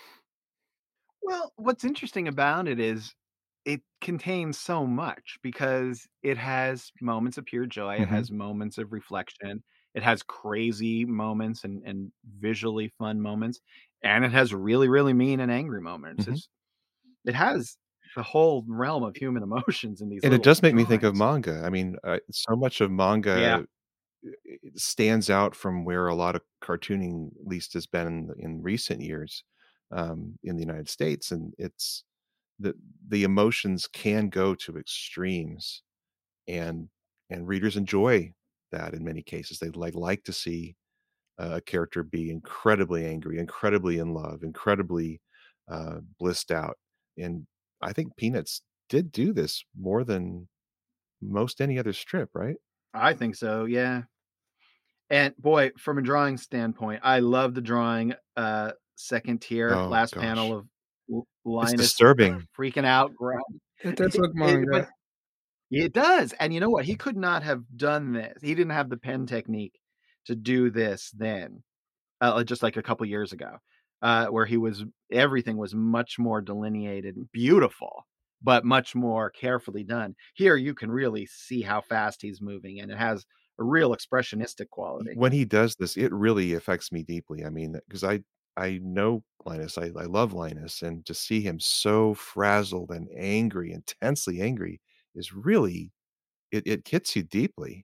S2: Well, what's interesting about it is it contains so much, because it has moments of pure joy. It has moments of reflection. It has crazy moments and visually fun moments. And it has really, really mean and angry moments. It has the whole realm of human emotions in these.
S4: And it
S2: little
S4: does make me think of
S2: drawings.
S4: manga. I mean, so much of manga it stands out from where a lot of cartooning, at least, has been in recent years in the United States. And it's the emotions can go to extremes, and readers enjoy that in many cases. They like to see a character be incredibly angry, incredibly in love, incredibly blissed out. And I think Peanuts did do this more than most any other strip, right?
S2: I think so, yeah. And boy, from a drawing standpoint, I love the drawing. Second tier,
S4: Oh,
S2: last
S4: gosh.
S2: panel of
S4: It's
S2: Linus
S4: disturbing.
S2: freaking out.
S3: It does look manga.
S2: But it does. And you know what? He could not have done this. He didn't have the pen technique to do this then, just like a couple years ago, where everything was much more delineated, beautiful, but much more carefully done. Here, you can really see how fast he's moving, and it has a real expressionistic quality.
S4: When he does this, it really affects me deeply. I mean, because I know Linus, I love Linus, and to see him so frazzled and angry, intensely angry, is really, it hits you deeply.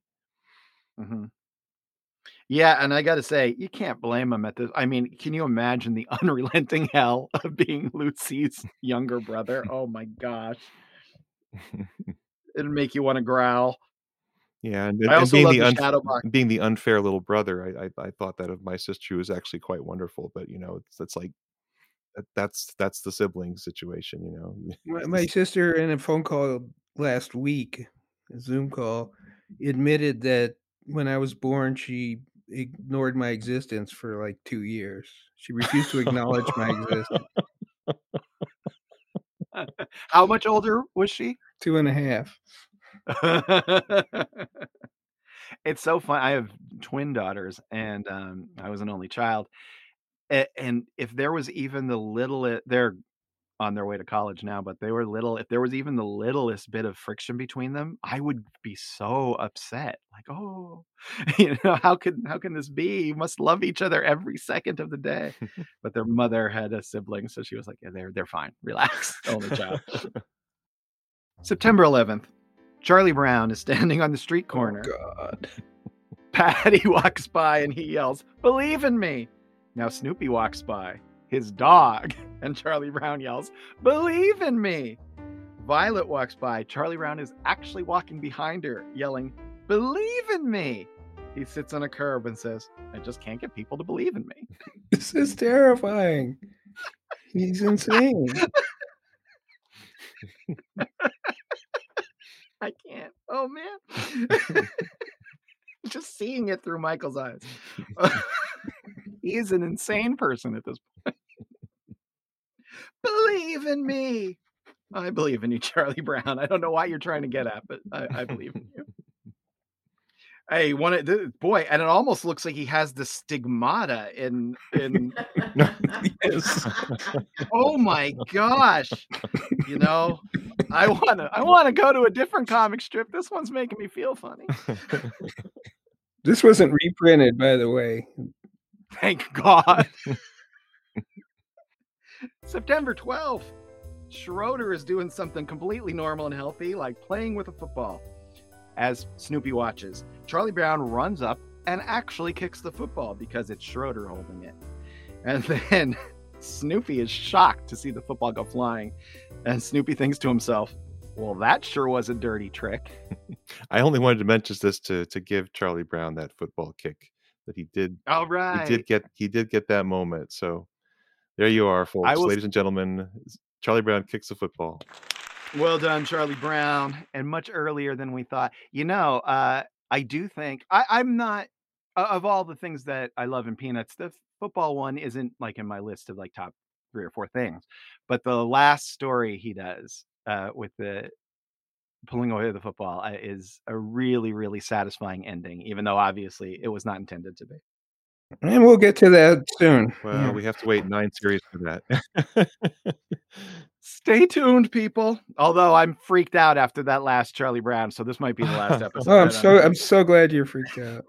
S2: Yeah, and I got to say, you can't blame him at this. I mean, can you imagine the unrelenting hell of being Lucy's younger brother? Oh my gosh. It'd make you want to growl.
S4: Yeah,
S2: I also love the shadow box.
S4: being the unfair little brother, I thought that of my sister, who was actually quite wonderful. But it's like that's the sibling situation.
S3: My sister, in a phone call last week, a Zoom call, admitted that when I was born, she ignored my existence for like 2 years. She refused to acknowledge my existence.
S2: How much older was she?
S3: 2.5.
S2: It's so fun. I have twin daughters, and I was an only child. And if there was even the little, they're on their way to college now, but they were little. If there was even the littlest bit of friction between them, I would be so upset. Like, oh, how can this be? You must love each other every second of the day. But their mother had a sibling, so she was like, yeah, they're fine. Relax, only child. September 11th. Charlie Brown is standing on the street corner.
S3: Oh, God.
S2: Patty walks by and he yells, "Believe in me." Now Snoopy walks by, his dog, and Charlie Brown yells, "Believe in me." Violet walks by. Charlie Brown is actually walking behind her, yelling, "Believe in me." He sits on a curb and says, "I just can't get people to believe in me."
S3: This is terrifying. He's insane.
S2: I can't. Oh, man. Just seeing it through Michael's eyes. He is an insane person at this point. Believe in me. I believe in you, Charlie Brown. I don't know what you're trying to get at, but I believe in you. Hey, boy, and it almost looks like he has the stigmata in
S3: Yes.
S2: Oh my gosh. You know, I wanna go to a different comic strip. This one's making me feel funny.
S3: This wasn't reprinted, by the way.
S2: Thank God. September 12th. Schroeder is doing something completely normal and healthy, like playing with a football. As Snoopy watches, Charlie Brown runs up and actually kicks the football because it's Schroeder holding it. And then Snoopy is shocked to see the football go flying. And Snoopy thinks to himself, well, that sure was a dirty trick.
S4: I only wanted to mention this to give Charlie Brown that football kick that he did.
S2: All right.
S4: He did get that moment. So there you are, folks, ladies and gentlemen. Charlie Brown kicks the football.
S2: Well done, Charlie Brown, and much earlier than we thought. You know, I do think I'm not of all the things that I love in Peanuts. The football one isn't like in my list of like top 3 or 4 things, but the last story he does with the pulling away the football is a really, really satisfying ending, even though obviously it was not intended to be.
S3: And we'll get to that soon.
S4: Well, we have to wait 9 series for that.
S2: Stay tuned, people. Although I'm freaked out after that last Charlie Brown, so this might be the last episode.
S3: Oh, I'm so glad you're freaked out.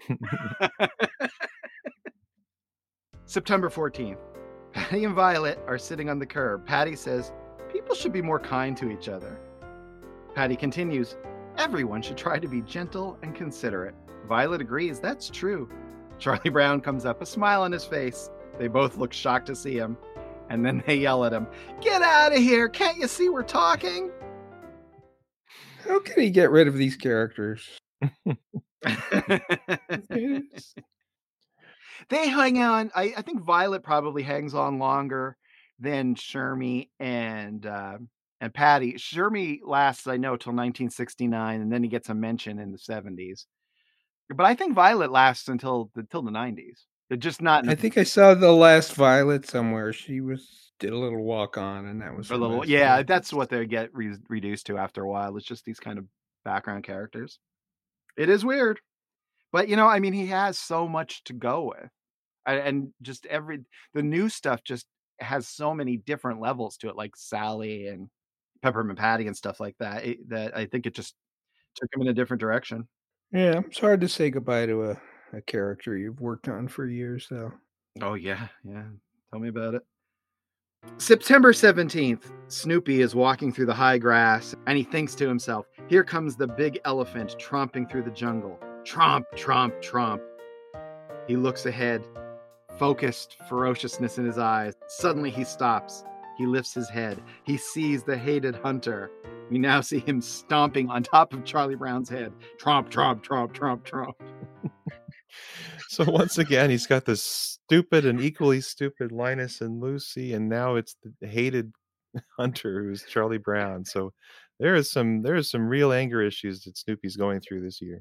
S2: September 14th. Patty and Violet are sitting on the curb. Patty says, "People should be more kind to each other." Patty continues, "Everyone should try to be gentle and considerate." Violet agrees, "That's true." Charlie Brown comes up, a smile on his face. They both look shocked to see him. And then they yell at him, "Get out of here! Can't you see we're talking?"
S3: How can he get rid of these characters?
S2: They hang on. I think Violet probably hangs on longer than Shermie and Patty. Shermie lasts, I know, till 1969, and then he gets a mention in the 70s. But I think Violet lasts until the 90s. They're just not.
S3: I think I saw the last Violet somewhere. She did a little walk on, and that was
S2: a little. Yeah, that's what they get reduced to after a while. It's just these kind of background characters. It is weird, but you know, I mean, he has so much to go with, and just the new stuff just has so many different levels to it, like Sally and Peppermint Patty and stuff like that. That I think it just took him in a different direction.
S3: Yeah, it's hard to say goodbye to a character you've worked on for years, though.
S2: Oh, yeah. Tell me about it. September 17th, Snoopy is walking through the high grass, and he thinks to himself, here comes the big elephant tromping through the jungle. Tromp, tromp, tromp. He looks ahead, focused ferociousness in his eyes. Suddenly he stops. He lifts his head. He sees the hated hunter. We now see him stomping on top of Charlie Brown's head. Tromp, tromp, tromp, tromp, tromp.
S4: So once again, he's got this stupid and equally stupid Linus and Lucy, and now it's the hated hunter who's Charlie Brown. So there is some real anger issues that Snoopy's going through this year.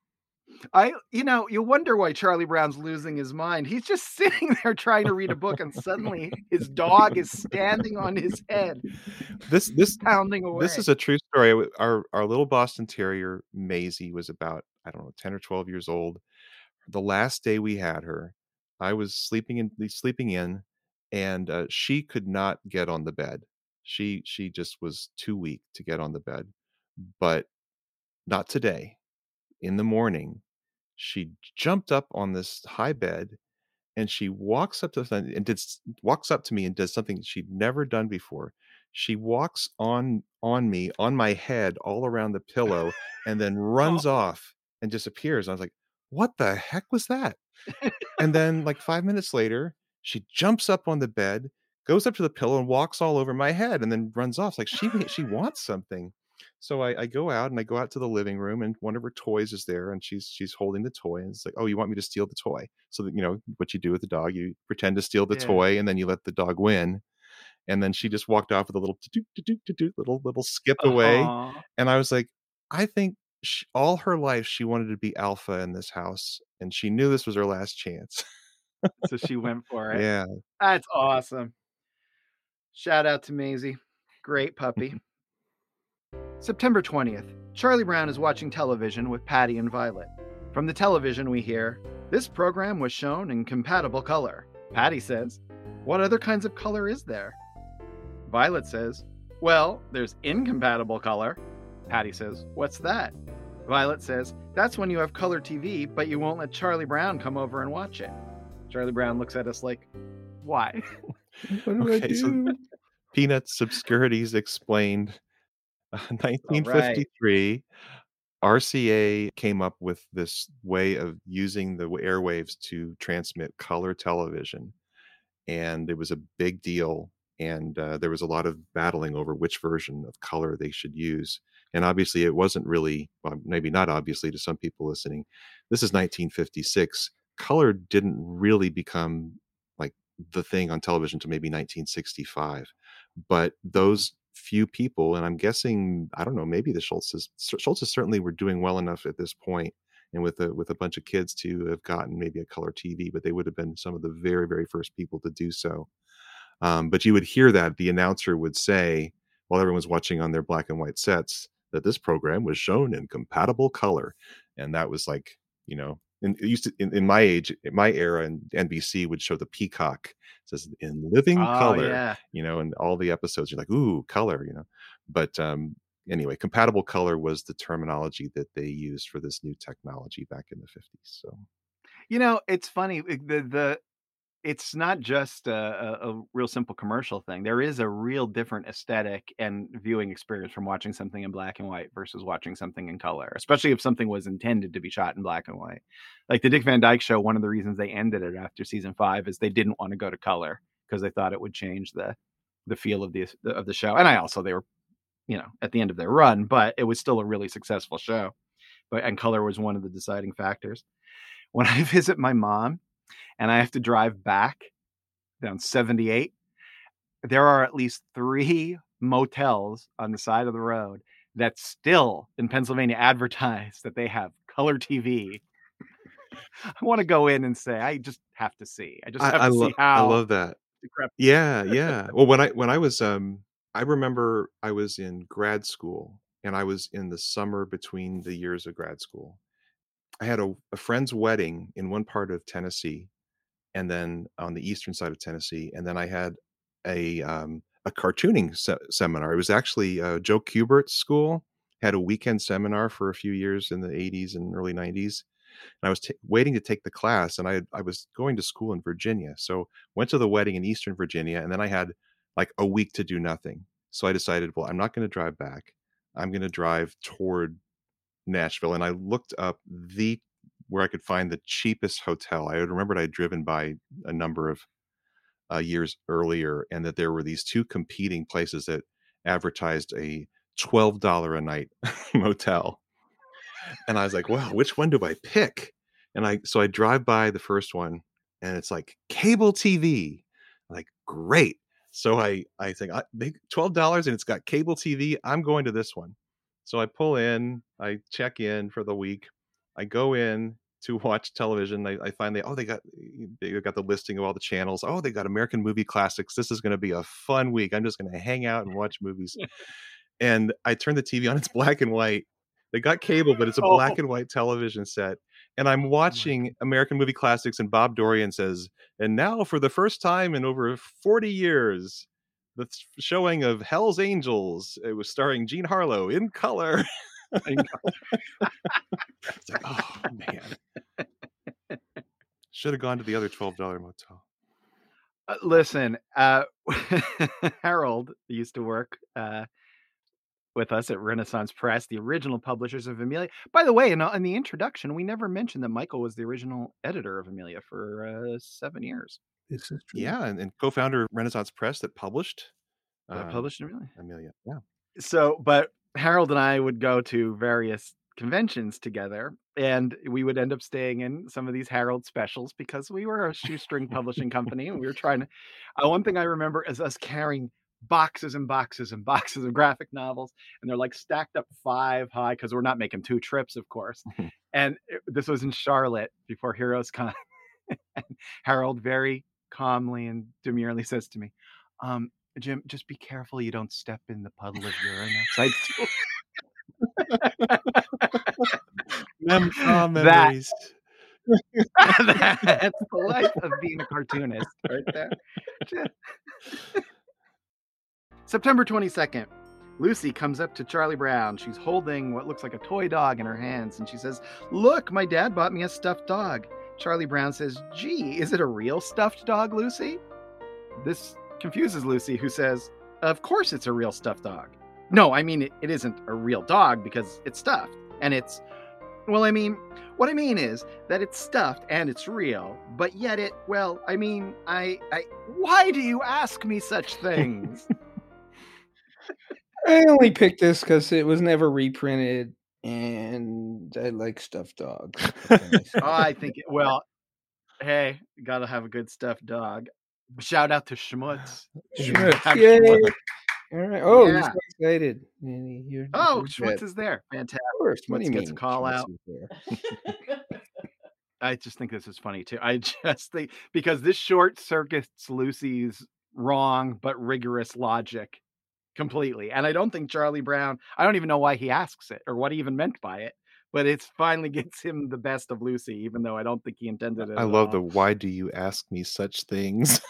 S2: You wonder why Charlie Brown's losing his mind. He's just sitting there trying to read a book, and suddenly his dog is standing on his head.
S4: This
S2: pounding away.
S4: This is a true story. Our little Boston Terrier Maisie was about 10 or 12 years old. The last day we had her, I was sleeping in, and she could not get on the bed. She just was too weak to get on the bed. But not today. In the morning, she jumped up on this high bed, and she walks up to me and does something she'd never done before. She walks on me, on my head, all around the pillow, and then runs off and disappears. I was like, "What the heck was that?" And then, like 5 minutes later, she jumps up on the bed, goes up to the pillow, and walks all over my head, and then runs off. Like she wants something. So I go out and I go out to the living room, and one of her toys is there, and she's holding the toy, and it's like, "Oh, you want me to steal the toy?" So that what you do with the dog, you pretend to steal the
S2: Yeah.
S4: toy, and then you let the dog win. And then she just walked off with a little little skip away,
S2: Aw.
S4: and I was like, I think all her life she wanted to be alpha in this house, and she knew this was her last chance.
S2: So she went for it.
S4: Yeah.
S2: That's awesome. Shout out to Maisie. Great puppy. September 20th. Charlie Brown is watching television with Patty and Violet. From the television we hear, "This program was shown in compatible color." Patty says, "What other kinds of color is there?" Violet says, "Well, there's incompatible color." Patty says, "What's that?" Violet says, "That's when you have color TV, but you won't let Charlie Brown come over and watch it." Charlie Brown looks at us like, "Why?"
S3: What do I
S4: Okay, so
S3: do?
S4: Peanuts Obscurities Explained.
S2: All right.
S4: 1953, RCA came up with this way of using the airwaves to transmit color television, and it was a big deal. And there was a lot of battling over which version of color they should use. And obviously, it wasn't really, well, maybe not obviously to some people listening. This is 1956. Color didn't really become like the thing on television to maybe 1965. But those few people, and I'm guessing, I don't know, maybe the Schultzes certainly were doing well enough at this point, and with a bunch of kids to have gotten maybe a color TV, but they would have been some of the very, very first people to do so. But you would hear that the announcer would say, while everyone's watching on their black and white sets, that this program was shown in compatible color. And that was like, and it used to, in my age, in my era, and NBC would show the peacock. It says in living
S2: Oh,
S4: color,
S2: yeah.
S4: and all the episodes, you're like, ooh, color, But anyway, compatible color was the terminology that they used for this new technology back in the 50s. So,
S2: It's funny. It's not just a real simple commercial thing. There is a real different aesthetic and viewing experience from watching something in black and white versus watching something in color, especially if something was intended to be shot in black and white. Like the Dick Van Dyke Show, one of the reasons they ended it after season 5 is they didn't want to go to color because they thought it would change the feel of the show. And they were, at the end of their run, but it was still a really successful show. And color was one of the deciding factors. When I visit my mom, and I have to drive back down 78, there are at least 3 motels on the side of the road that still in Pennsylvania advertise that they have color TV. I want to go in and say, I just have to see. I just have to see how.
S4: I love that.
S2: decrepit.
S4: Yeah. Well, when I was I remember I was in grad school, and I was in the summer between the years of grad school. I had a friend's wedding in one part of Tennessee, and then on the eastern side of Tennessee, and then I had a cartooning seminar. It was actually Joe Kubert's school had a weekend seminar for a few years in the 80s and early 90s. And I was waiting to take the class, and I was going to school in Virginia. So went to the wedding in Eastern Virginia, and then I had like a week to do nothing. So I decided, well, I'm not going to drive back. I'm going to drive toward Nashville. And I looked up where I could find the cheapest hotel. I had remembered I'd driven by a number of years earlier, and that there were these 2 competing places that advertised a $12 a night motel. And I was like, well, which one do I pick? And so I drive by the first one, and it's like cable TV. I'm like, great. So I think $12 and it's got cable TV. I'm going to this one. So I pull in, I check in for the week. I go in to watch television. I find they got the listing of all the channels. Oh, they got American Movie Classics. This is going to be a fun week. I'm just going to hang out and watch movies. And I turn the TV on. It's black and white. They got cable, but it's a black and white television set. And I'm watching American Movie Classics, and Bob Dorian says, and now for the first time in over 40 years, the showing of Hell's Angels. It was starring Jean Harlow in color. It's like, oh, man. Should have gone to the other $12 motel.
S2: Listen, Harold used to work with us at Renaissance Press, the original publishers of Amelia. By the way, in the introduction, we never mentioned that Michael was the original editor of Amelia for 7 years.
S3: This is true.
S4: Yeah, and co-founder of Renaissance Press that published
S2: Amelia.
S4: Amelia. Yeah.
S2: So, but Harold and I would go to various conventions together, and we would end up staying in some of these Harold specials because we were a shoestring publishing company, and we were trying to. One thing I remember is us carrying boxes and boxes and boxes of graphic novels, and they're like stacked up 5 high because we're not making 2 trips, of course. And this was in Charlotte before Heroes Con. And Harold very calmly and demurely says to me, Jim, just be careful you don't step in the puddle of urine outside school.
S4: Memories.
S2: That's the life of being a cartoonist right there. September 22nd. Lucy comes up to Charlie Brown. She's holding what looks like a toy dog in her hands, and she says, "Look, my dad bought me a stuffed dog." Charlie Brown says, "Gee, is it a real stuffed dog, Lucy?" This confuses Lucy, who says, "Of course it's a real stuffed dog." "No, I mean, it isn't a real dog because it's stuffed. And it's, well, I mean, what I mean is that it's stuffed and it's real, but yet why do you ask me such things?"
S3: I only picked this because it was never reprinted, and I like stuffed dogs.
S2: I think, hey, you gotta have a good stuffed dog. Shout out to Schmutz.
S3: Schmutz, yay! All right. Oh,
S2: Yeah.
S3: you're so excited.
S2: Schmutz is there. Fantastic.
S3: Of course. What do
S2: Schmutz
S3: you
S2: gets a
S3: mean?
S2: call
S3: Schmutz
S2: out.
S3: is there?
S2: I just think this is funny too. I just think because this short circuits Lucy's wrong but rigorous logic completely. And I don't think Charlie Brown, I don't even know why he asks it or what he even meant by it, but it finally gets him the best of Lucy, even though I don't think he intended it.
S4: I love the "why do you ask me such things?"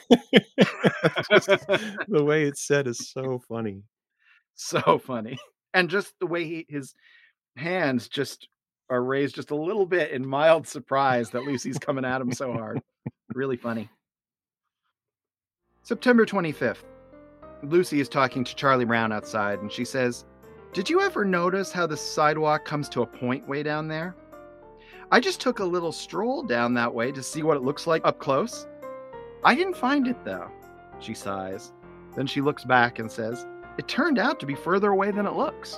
S4: The way it's said is so funny.
S2: So funny. And just the way his hands just are raised just a little bit in mild surprise that Lucy's coming at him so hard. Really funny. September 25th. Lucy is talking to Charlie Brown outside, and she says, "Did you ever notice how the sidewalk comes to a point way down there? I just took a little stroll down that way to see what it looks like up close. I didn't find it, though." She sighs. Then she looks back and says, "It turned out to be further away than it looks."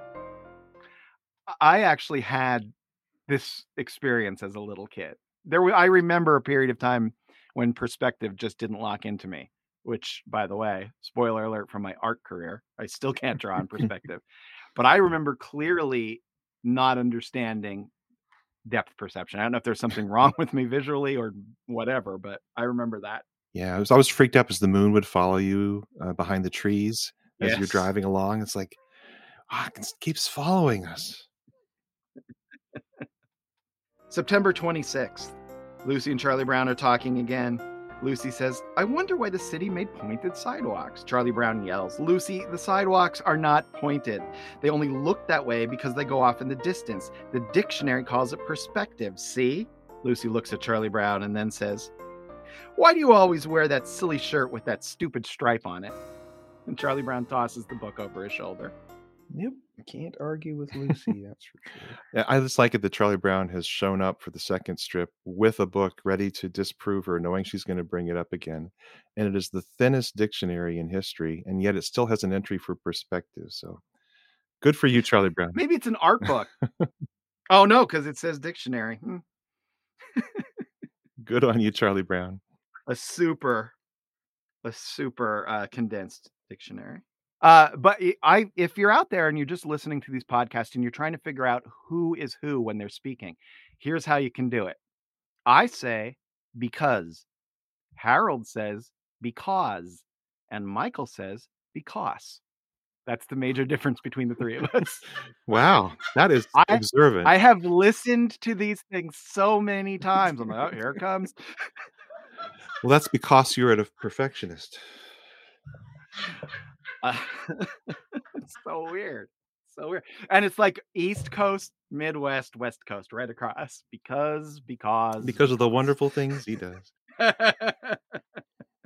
S2: I actually had this experience as a little kid. I remember a period of time when perspective just didn't lock into me, which, by the way, spoiler alert from my art career, I still can't draw in perspective. But I remember clearly not understanding depth perception. I don't know if there's something wrong with me visually or whatever, but I remember that.
S4: Yeah, I was freaked out as the moon would follow you behind the trees as you're
S2: Yes.
S4: driving along. It's like, it keeps following us.
S2: September 26th. Lucy and Charlie Brown are talking again. Lucy says, "I wonder why the city made pointed sidewalks." Charlie Brown yells, "Lucy, the sidewalks are not pointed. They only look that way because they go off in the distance. The dictionary calls it perspective, see?" Lucy looks at Charlie Brown and then says, "Why do you always wear that silly shirt with that stupid stripe on it?" And Charlie Brown tosses the book over his shoulder.
S3: Yep. Can't argue with Lucy, that's for sure.
S4: Yeah, I just like it that Charlie Brown has shown up for the second strip with a book ready to disprove her, knowing she's going to bring it up again. And it is the thinnest dictionary in history, and yet it still has an entry for perspective. So good for you, Charlie Brown.
S2: Maybe it's an art book. Oh, no, because it says dictionary.
S4: Good on you, Charlie Brown.
S2: A super condensed dictionary. But if you're out there and you're just listening to these podcasts and you're trying to figure out who is who when they're speaking, here's how you can do it. I say because. Harold says because. And Michael says because. That's the major difference between the three of us.
S4: Wow, that is observant.
S2: I have listened to these things so many times. I'm like, oh, here it comes.
S4: Well, that's because you're a perfectionist.
S2: It's so weird. And it's like East Coast, Midwest, West Coast, right across. Because
S4: of the wonderful things he does.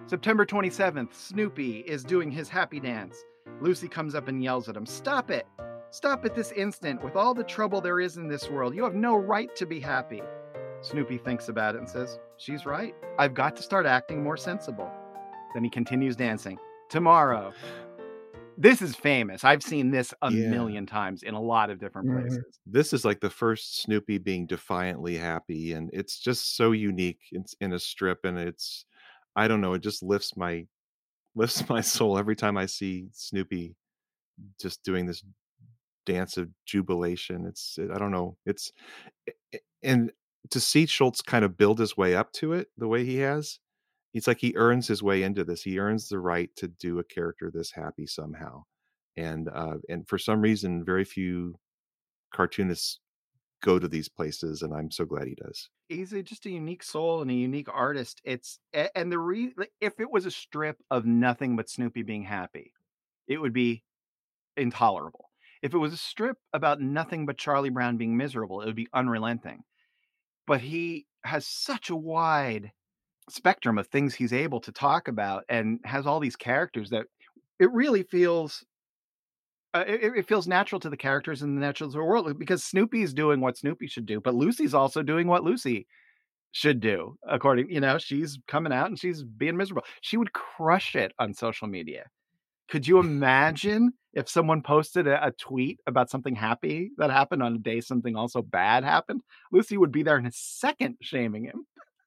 S2: September 27th, Snoopy is doing his happy dance. Lucy comes up and yells at him, "Stop it! Stop at this instant. With all the trouble there is in this world, you have no right to be happy." Snoopy thinks about it and says, "She's right. I've got to start acting more sensible." Then he continues dancing. Tomorrow. This is famous. I've seen this a million times in a lot of different places.
S4: This is like the first Snoopy being defiantly happy, and it's just so unique in a strip, and it's, I don't know, it just lifts my soul every time I see Snoopy just doing this dance of jubilation. I don't know, and to see Schultz kind of build his way up to it the way he has, it's like he earns his way into this. He earns the right to do a character this happy somehow. And for some reason, very few cartoonists go to these places, and I'm so glad he does.
S2: He's just a unique soul and a unique artist. If it was a strip of nothing but Snoopy being happy, it would be intolerable. If it was a strip about nothing but Charlie Brown being miserable, it would be unrelenting. But he has such a wide spectrum of things he's able to talk about, and has all these characters that it really feels it feels natural to the characters and natural to the world, because Snoopy's doing what Snoopy should do, but Lucy's also doing what Lucy should do. According, she's coming out and she's being miserable. She would crush it on social media. Could you imagine if someone posted a tweet about something happy that happened on a day something also bad happened? Lucy would be there in a second shaming him.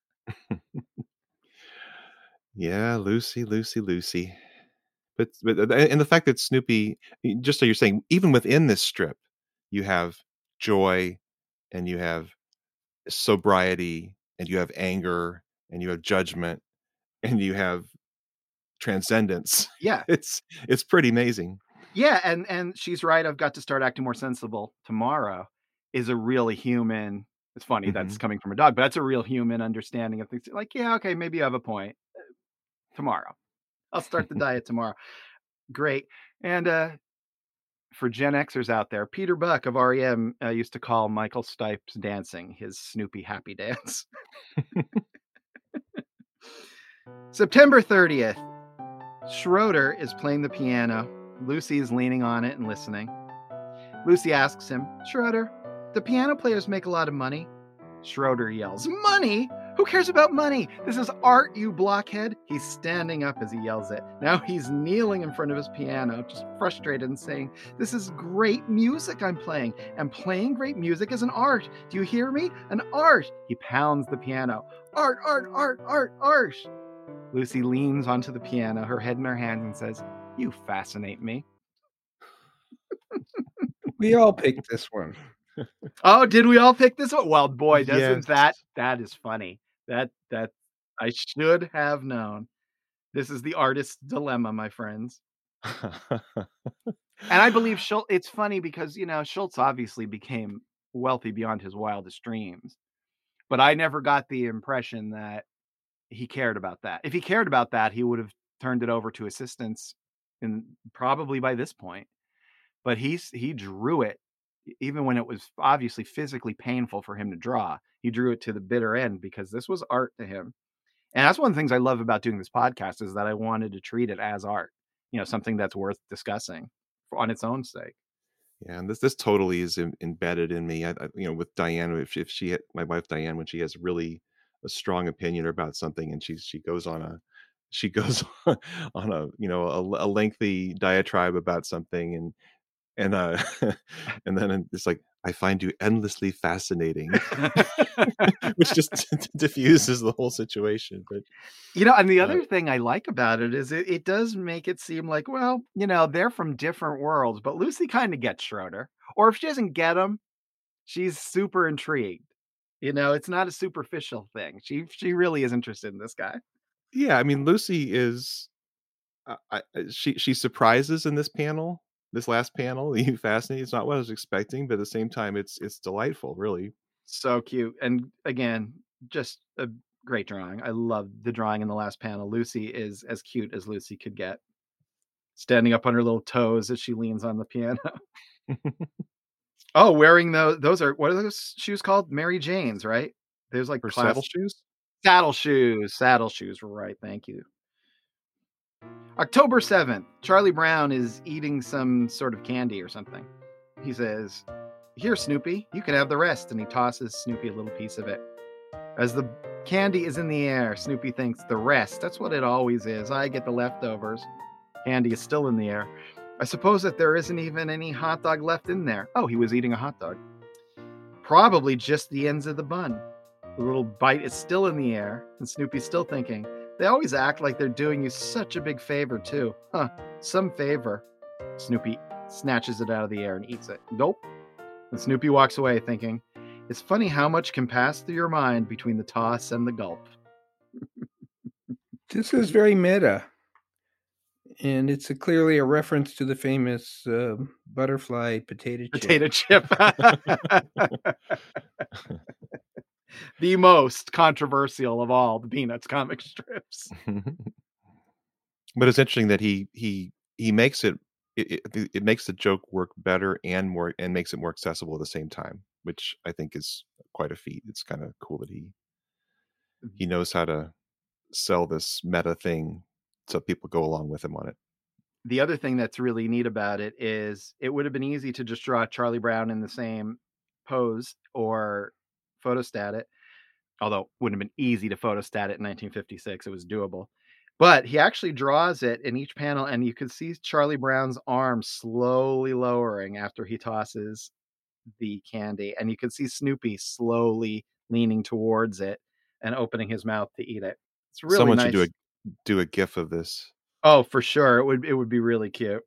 S4: Yeah, Lucy. But and the fact that Snoopy, just so you're saying, even within this strip, you have joy, and you have sobriety, and you have anger, and you have judgment, and you have transcendence.
S2: Yeah,
S4: it's pretty amazing.
S2: Yeah, and she's right. I've got to start acting more sensible tomorrow is a really human. It's funny that's coming from a dog, but that's a real human understanding of things. Like, yeah, okay, maybe you have a point. Tomorrow, I'll start the diet tomorrow. Great. And for Gen Xers out there, Peter Buck of REM used to call Michael Stipe's dancing his Snoopy happy dance. September 30th, Schroeder is playing the piano. Lucy is leaning on it and listening. Lucy asks him, "Schroeder, the piano players make a lot of money?" Schroeder yells, "Money? Who cares about money? This is art, you blockhead." He's standing up as he yells it. Now he's kneeling in front of his piano, just frustrated and saying, "This is great music I'm playing, and playing great music is an art. Do you hear me? An art." He pounds the piano. "Art, art, art, art, art." Lucy leans onto the piano, her head in her hands, and says, "You fascinate me."
S3: We all picked this one.
S2: Oh, did we all pick this one? Well, boy, doesn't
S4: Yes.
S2: that is funny. That I should have known. This is the artist's dilemma, my friends. And I believe Schultz, it's funny because, Schultz obviously became wealthy beyond his wildest dreams. But I never got the impression that he cared about that. If he cared about that, he would have turned it over to assistants, and probably by this point. But he drew it even when it was obviously physically painful for him to draw. He drew it to the bitter end because this was art to him. And that's one of the things I love about doing this podcast, is that I wanted to treat it as art, something that's worth discussing on its own sake.
S4: Yeah, and this totally is embedded in me. I with Diane, if she, my wife Diane, when she has really a strong opinion about something, and she goes on a on a lengthy diatribe about something, and and then it's like, "I find you endlessly fascinating," which just diffuses the whole situation. But
S2: and the other thing I like about it is it does make it seem like, well, they're from different worlds, but Lucy kind of gets Schroeder. Or if she doesn't get him, she's super intrigued. It's not a superficial thing. She really is interested in this guy.
S4: yeah, I mean, Lucy is she surprises in this last panel. You fascinating. It's not what I was expecting, but at the same time, it's delightful, really.
S2: So cute. And again, just a great drawing. I love the drawing in the last panel. Lucy is as cute as Lucy could get, standing up on her little toes as she leans on the piano. Oh, wearing those are, what are those shoes called? Mary Jane's, right? There's like
S4: Her saddle shoes.
S2: Saddle shoes, right? Thank you. October 7th, Charlie Brown is eating some sort of candy or something. He says, "Here, Snoopy, you can have the rest," and he tosses Snoopy a little piece of it. As the candy is in the air, Snoopy thinks, "The rest, that's what it always is. I get the leftovers." Candy is still in the air. "I suppose that there isn't even any hot dog left in there." Oh, he was eating a hot dog. "Probably just the ends of the bun." The little bite is still in the air, and Snoopy's still thinking, "They always act like they're doing you such a big favor, too. Huh, some favor." Snoopy snatches it out of the air and eats it. Nope. And Snoopy walks away thinking, "It's funny how much can pass through your mind between the toss and the gulp."
S3: This is very meta. And it's clearly a reference to the famous butterfly potato chip.
S2: Potato chip. The most controversial of all the Peanuts comic strips.
S4: But it's interesting that he makes it makes the joke work better and makes it more accessible at the same time, which I think is quite a feat. It's kind of cool that he knows how to sell this meta thing so people go along with him on it.
S2: The other thing that's really neat about it is it would have been easy to just draw Charlie Brown in the same pose or photostat it, although it wouldn't have been easy to photostat it in 1956. It was doable. But he actually draws it in each panel, and you can see Charlie Brown's arm slowly lowering after he tosses the candy, and you can see Snoopy slowly leaning towards it and opening his mouth to eat it. It's really
S4: Someone
S2: nice.
S4: should do a GIF of this.
S2: Oh, for sure. It would be really cute.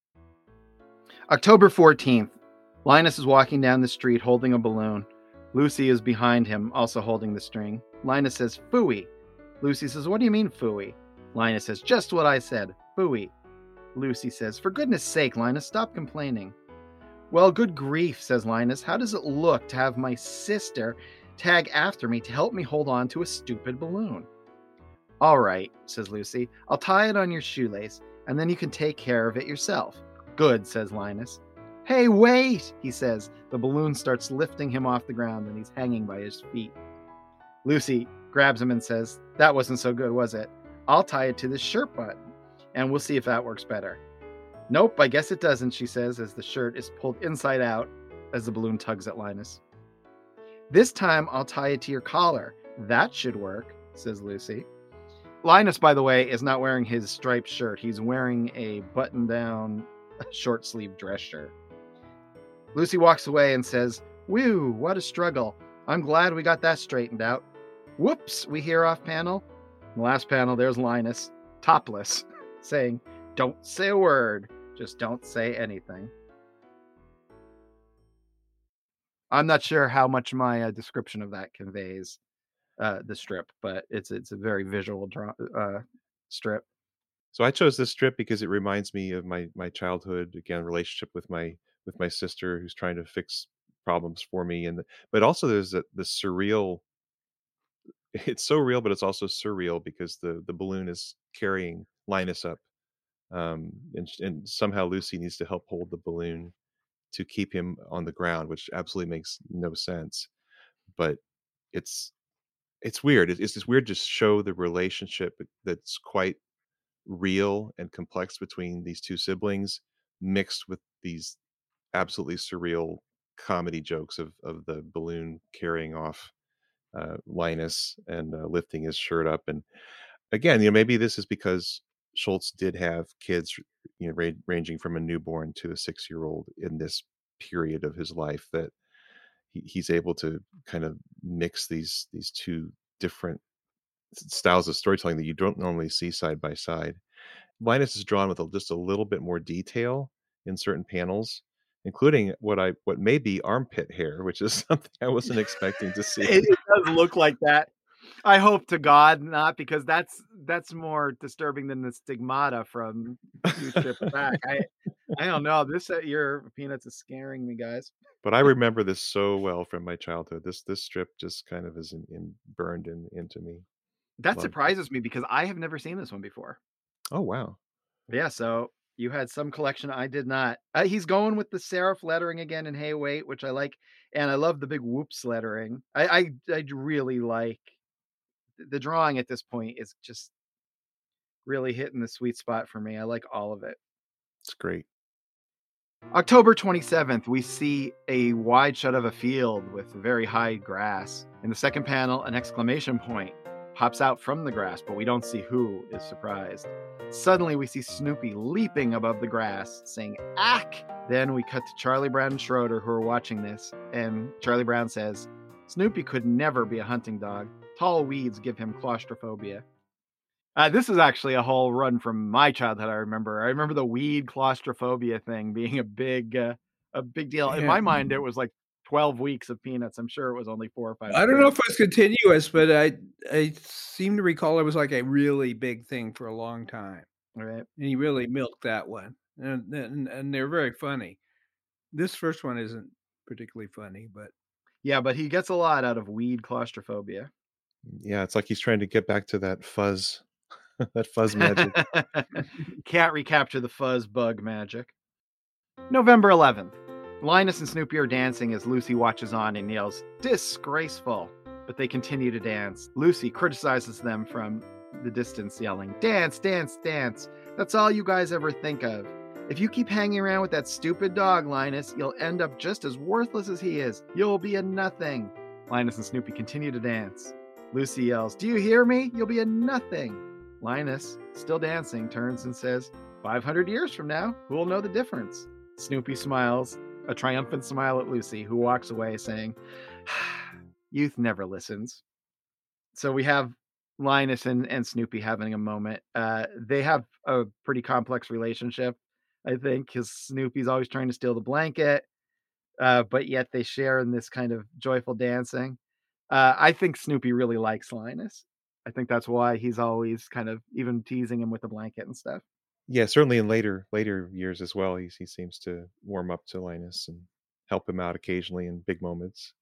S2: October 14th. Linus is walking down the street holding a balloon. Lucy is behind him, also holding the string. Linus says, "Phooey." Lucy says, "What do you mean, phooey?" Linus says, "Just what I said, phooey." Lucy says, "For goodness sake, Linus, stop complaining." "Well, good grief," says Linus. "How does it look to have my sister tag after me to help me hold on to a stupid balloon?" "All right," says Lucy. "I'll tie it on your shoelace, and then you can take care of it yourself." "Good," says Linus. "Hey, wait," he says. The balloon starts lifting him off the ground, and he's hanging by his feet. Lucy grabs him and says, "That wasn't so good, was it? I'll tie it to this shirt button, and we'll see if that works better." "Nope, I guess it doesn't," she says, as the shirt is pulled inside out as the balloon tugs at Linus. "This time I'll tie it to your collar. That should work," says Lucy. Linus, by the way, is not wearing his striped shirt. He's wearing a button-down, short-sleeved dress shirt. Lucy walks away and says, "Whew, what a struggle. I'm glad we got that straightened out." "Whoops," we hear off panel. In the last panel, there's Linus, topless, saying, "Don't say a word. Just don't say anything." I'm not sure how much my description of that conveys the strip, but it's a very visual strip.
S4: So I chose this strip because it reminds me of my childhood, again, relationship with my sister who's trying to fix problems for me, but also there's the surreal. It's so real, but it's also surreal because the balloon is carrying Linus up, and somehow Lucy needs to help hold the balloon to keep him on the ground, which absolutely makes no sense. But it's weird. It's just weird to show the relationship that's quite real and complex between these two siblings, mixed with these absolutely surreal comedy jokes of the balloon carrying off Linus and lifting his shirt up. And again, maybe this is because Schultz did have kids, ranging from a newborn to a 6-year-old in this period of his life, that he's able to kind of mix these two different styles of storytelling that you don't normally see side by side. Linus is drawn with just a little bit more detail in certain panels, including what may be armpit hair, which is something I wasn't expecting to see.
S2: It does look like that. I hope to God not, because that's more disturbing than the stigmata from two strips back. I don't know. This your Peanuts is scaring me, guys.
S4: But I remember this so well from my childhood. This strip just kind of is burned into me.
S2: That surprises me because I have never seen this one before.
S4: Oh, wow.
S2: Yeah, so you had some collection. I did not. He's going with the serif lettering again in Hey Wait, which I like. And I love the big whoops lettering. I really like the drawing at this point is just really hitting the sweet spot for me. I like all of it.
S4: It's great.
S2: October 27th, we see a wide shot of a field with very high grass. In the second panel, an exclamation point pops out from the grass, but we don't see who is surprised. Suddenly, we see Snoopy leaping above the grass, saying, "Ack!" Then we cut to Charlie Brown and Schroeder, who are watching this, and Charlie Brown says, "Snoopy could never be a hunting dog. Tall weeds give him claustrophobia." This is actually a whole run from my childhood. I remember the weed claustrophobia thing being a big deal. In my mind, it was like 12 weeks of Peanuts. I'm sure it was only 4 or 5.
S3: I don't know if it's continuous, but I seem to recall it was like a really big thing for a long time.
S2: Right.
S3: And he really milked that one. And they're very funny. This first one isn't particularly funny, but
S2: yeah, but he gets a lot out of weed claustrophobia.
S4: Yeah, it's like he's trying to get back to that fuzz, that fuzz magic.
S2: Can't recapture the fuzz bug magic. November 11th. Linus and Snoopy are dancing as Lucy watches on and yells, "Disgraceful!" But they continue to dance. Lucy criticizes them from the distance, yelling, "Dance, dance, dance. That's all you guys ever think of. If you keep hanging around with that stupid dog, Linus, you'll end up just as worthless as he is. You'll be a nothing." Linus and Snoopy continue to dance. Lucy yells, "Do you hear me? You'll be a nothing." Linus, still dancing, turns and says, 500 years from now, who'll know the difference?" Snoopy smiles, a triumphant smile at Lucy, who walks away saying, "Youth never listens." So we have Linus and Snoopy having a moment. They have a pretty complex relationship, I think, because Snoopy's always trying to steal the blanket, but yet they share in this kind of joyful dancing. I think Snoopy really likes Linus. I think that's why he's always kind of even teasing him with the blanket and stuff.
S4: Yeah, certainly in later years as well, he seems to warm up to Linus and help him out occasionally in big moments.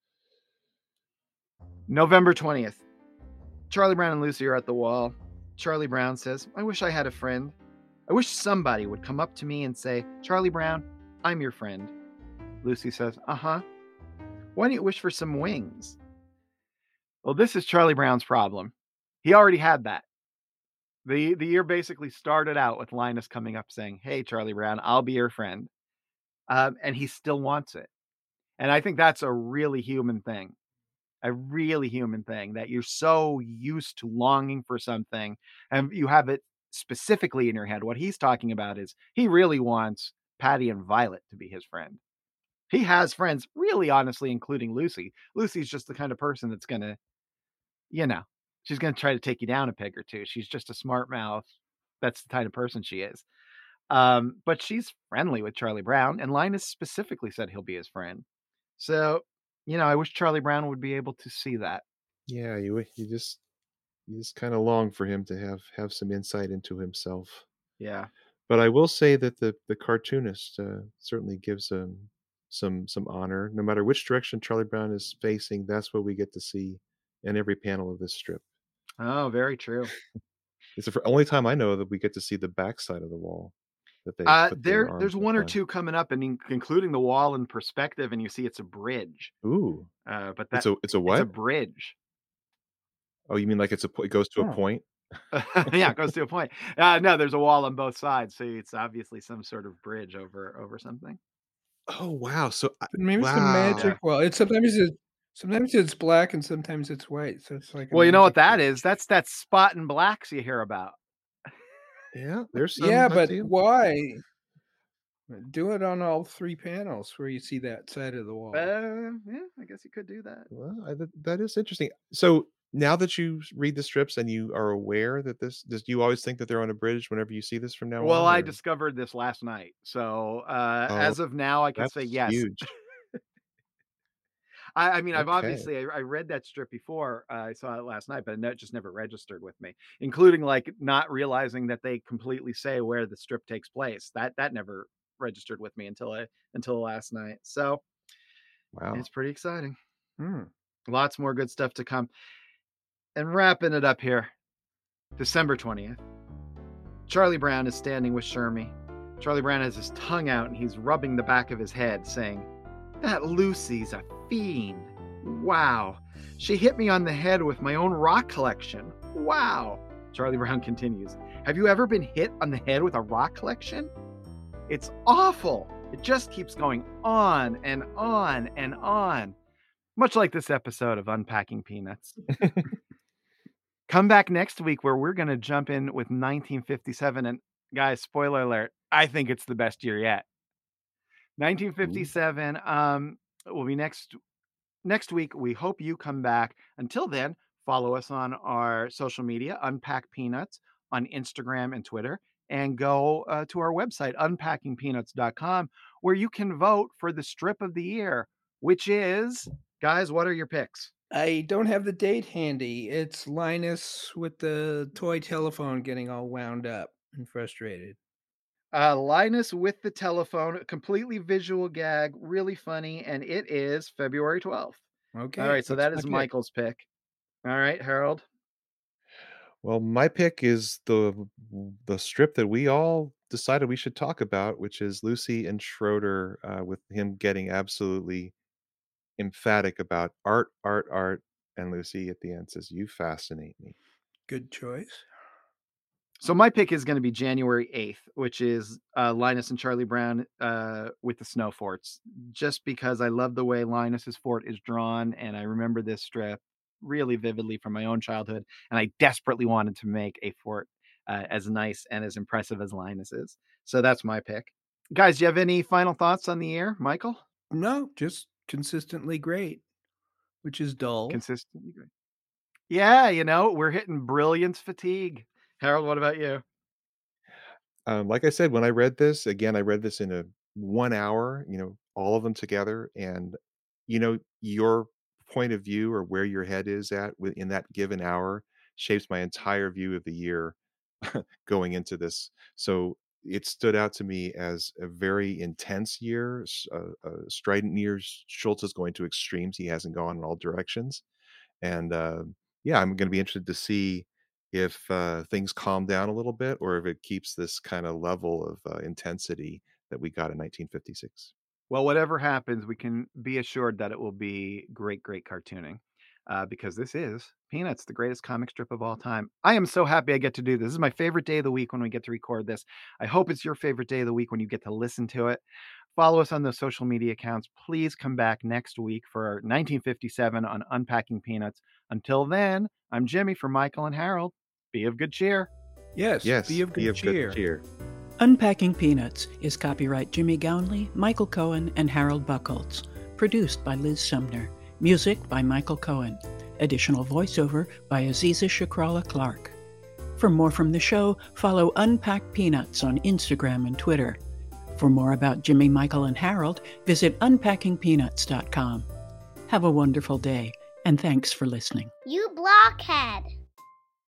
S2: November 20th. Charlie Brown and Lucy are at the wall. Charlie Brown says, "I wish I had a friend. I wish somebody would come up to me and say, 'Charlie Brown, I'm your friend.'" Lucy says, "Uh-huh. Why don't you wish for some wings?" Well, this is Charlie Brown's problem. He already had that. The year basically started out with Linus coming up saying, "Hey, Charlie Brown, I'll be your friend." And he still wants it. And I think that's a really human thing. A really human thing, that you're so used to longing for something and you have it specifically in your head. What he's talking about is he really wants Patty and Violet to be his friend. He has friends, really honestly, including Lucy. Lucy's just the kind of person that's going to, she's going to try to take you down a peg or two. She's just a smart mouth. That's the kind of person she is. But she's friendly with Charlie Brown, and Linus specifically said he'll be his friend. So, I wish Charlie Brown would be able to see that.
S4: Yeah, you just kind of long for him to have some insight into himself.
S2: Yeah.
S4: But I will say that the cartoonist certainly gives him some honor. No matter which direction Charlie Brown is facing, that's what we get to see in every panel of this strip.
S2: Oh, very true.
S4: It's the only time I know that we get to see the backside of the wall. That they put their arms
S2: there's one
S4: up
S2: or
S4: on.
S2: two coming up, and including the wall in perspective, and you see it's a bridge.
S4: Ooh,
S2: But
S4: it's a what?
S2: It's a bridge.
S4: Oh, you mean like it goes to a point?
S2: Yeah, it goes to a point. No, there's a wall on both sides, so it's obviously some sort of bridge over something.
S4: Oh wow! So
S3: maybe it's the magic. Well, it's sometimes it's black and sometimes it's white. So it's like,
S2: well, you know what that is? That's that spot in blacks you hear about.
S4: Yeah, there's some.
S3: Yeah, but why? Do it on all 3 panels where you see that side of the wall.
S2: Yeah, I guess you could do that.
S4: Well, that is interesting. So now that you read the strips and you are aware that do you always think that they're on a bridge whenever you see this from now on?
S2: Well, I discovered this last night. So as of now, I can say yes.
S4: Huge.
S2: I mean, I've obviously, I read that strip before. I saw it last night, but it just never registered with me, including like not realizing that they completely say where the strip takes place. That never registered with me until last night. So
S4: wow,
S2: it's pretty exciting. Lots more good stuff to come. And wrapping it up here, December 20th. Charlie Brown is standing with Shermie. Charlie Brown has his tongue out and he's rubbing the back of his head, saying, "That Lucy's a fiend. Wow. She hit me on the head with my own rock collection. Wow." Charlie Brown continues, Have you ever been hit on the head with a rock collection? It's awful. It just keeps going on and on and on. Much like this episode of Unpacking Peanuts. Come back next week where we're going to jump in with 1957. And guys, spoiler alert, I think it's the best year yet. 1957 will be next week. We hope you come back. Until then, follow us on our social media, Unpack Peanuts, on Instagram and Twitter. And go to our website, unpackingpeanuts.com, where you can vote for the strip of the year, which is, guys, what are your picks?
S3: I don't have the date handy. It's Linus with the toy telephone getting all wound up and frustrated.
S2: Linus with the telephone, a completely visual gag, really funny, and it is February 12th.
S3: Okay.
S2: All right, so that is Michael's pick. All right, Harold.
S4: Well, my pick is the strip that we all decided we should talk about, which is Lucy and Schroeder, with him getting absolutely emphatic about art, and Lucy at the end says, "You fascinate me."
S3: Good choice.
S2: So my pick is going to be January 8th, which is Linus and Charlie Brown with the snow forts, just because I love the way Linus's fort is drawn, and I remember this strip really vividly from my own childhood, and I desperately wanted to make a fort as nice and as impressive as Linus is. So that's my pick. Guys, do you have any final thoughts on the year, Michael?
S3: No, just consistently great, which is dull.
S2: Consistently great. Yeah, we're hitting brilliance fatigue. Harold, what about you?
S4: Like I said, when I read this, again, I read this in a 1 hour, all of them together. And, your point of view or where your head is at in that given hour shapes my entire view of the year going into this. So it stood out to me as a very intense year, a strident year. Schultz is going to extremes. He hasn't gone in all directions. And I'm going to be interested to see if things calm down a little bit or if it keeps this kind of level of intensity that we got in 1956.
S2: Well, whatever happens, we can be assured that it will be great, great cartooning because this is Peanuts, the greatest comic strip of all time. I am so happy I get to do this. This is my favorite day of the week when we get to record this. I hope it's your favorite day of the week when you get to listen to it. Follow us on those social media accounts. Please come back next week for our 1957 on Unpacking Peanuts. Until then, I'm Jimmy for Michael and Harold. Be of good cheer.
S3: Yes, be of good cheer.
S5: Unpacking Peanuts is copyright Jimmy Gownley, Michael Cohen, and Harold Buchholz. Produced by Liz Sumner. Music by Michael Cohen. Additional voiceover by Aziza Shakrala Clark. For more from the show, follow Unpack Peanuts on Instagram and Twitter. For more about Jimmy, Michael, and Harold, visit unpackingpeanuts.com. Have a wonderful day, and thanks for listening.
S1: You blockhead!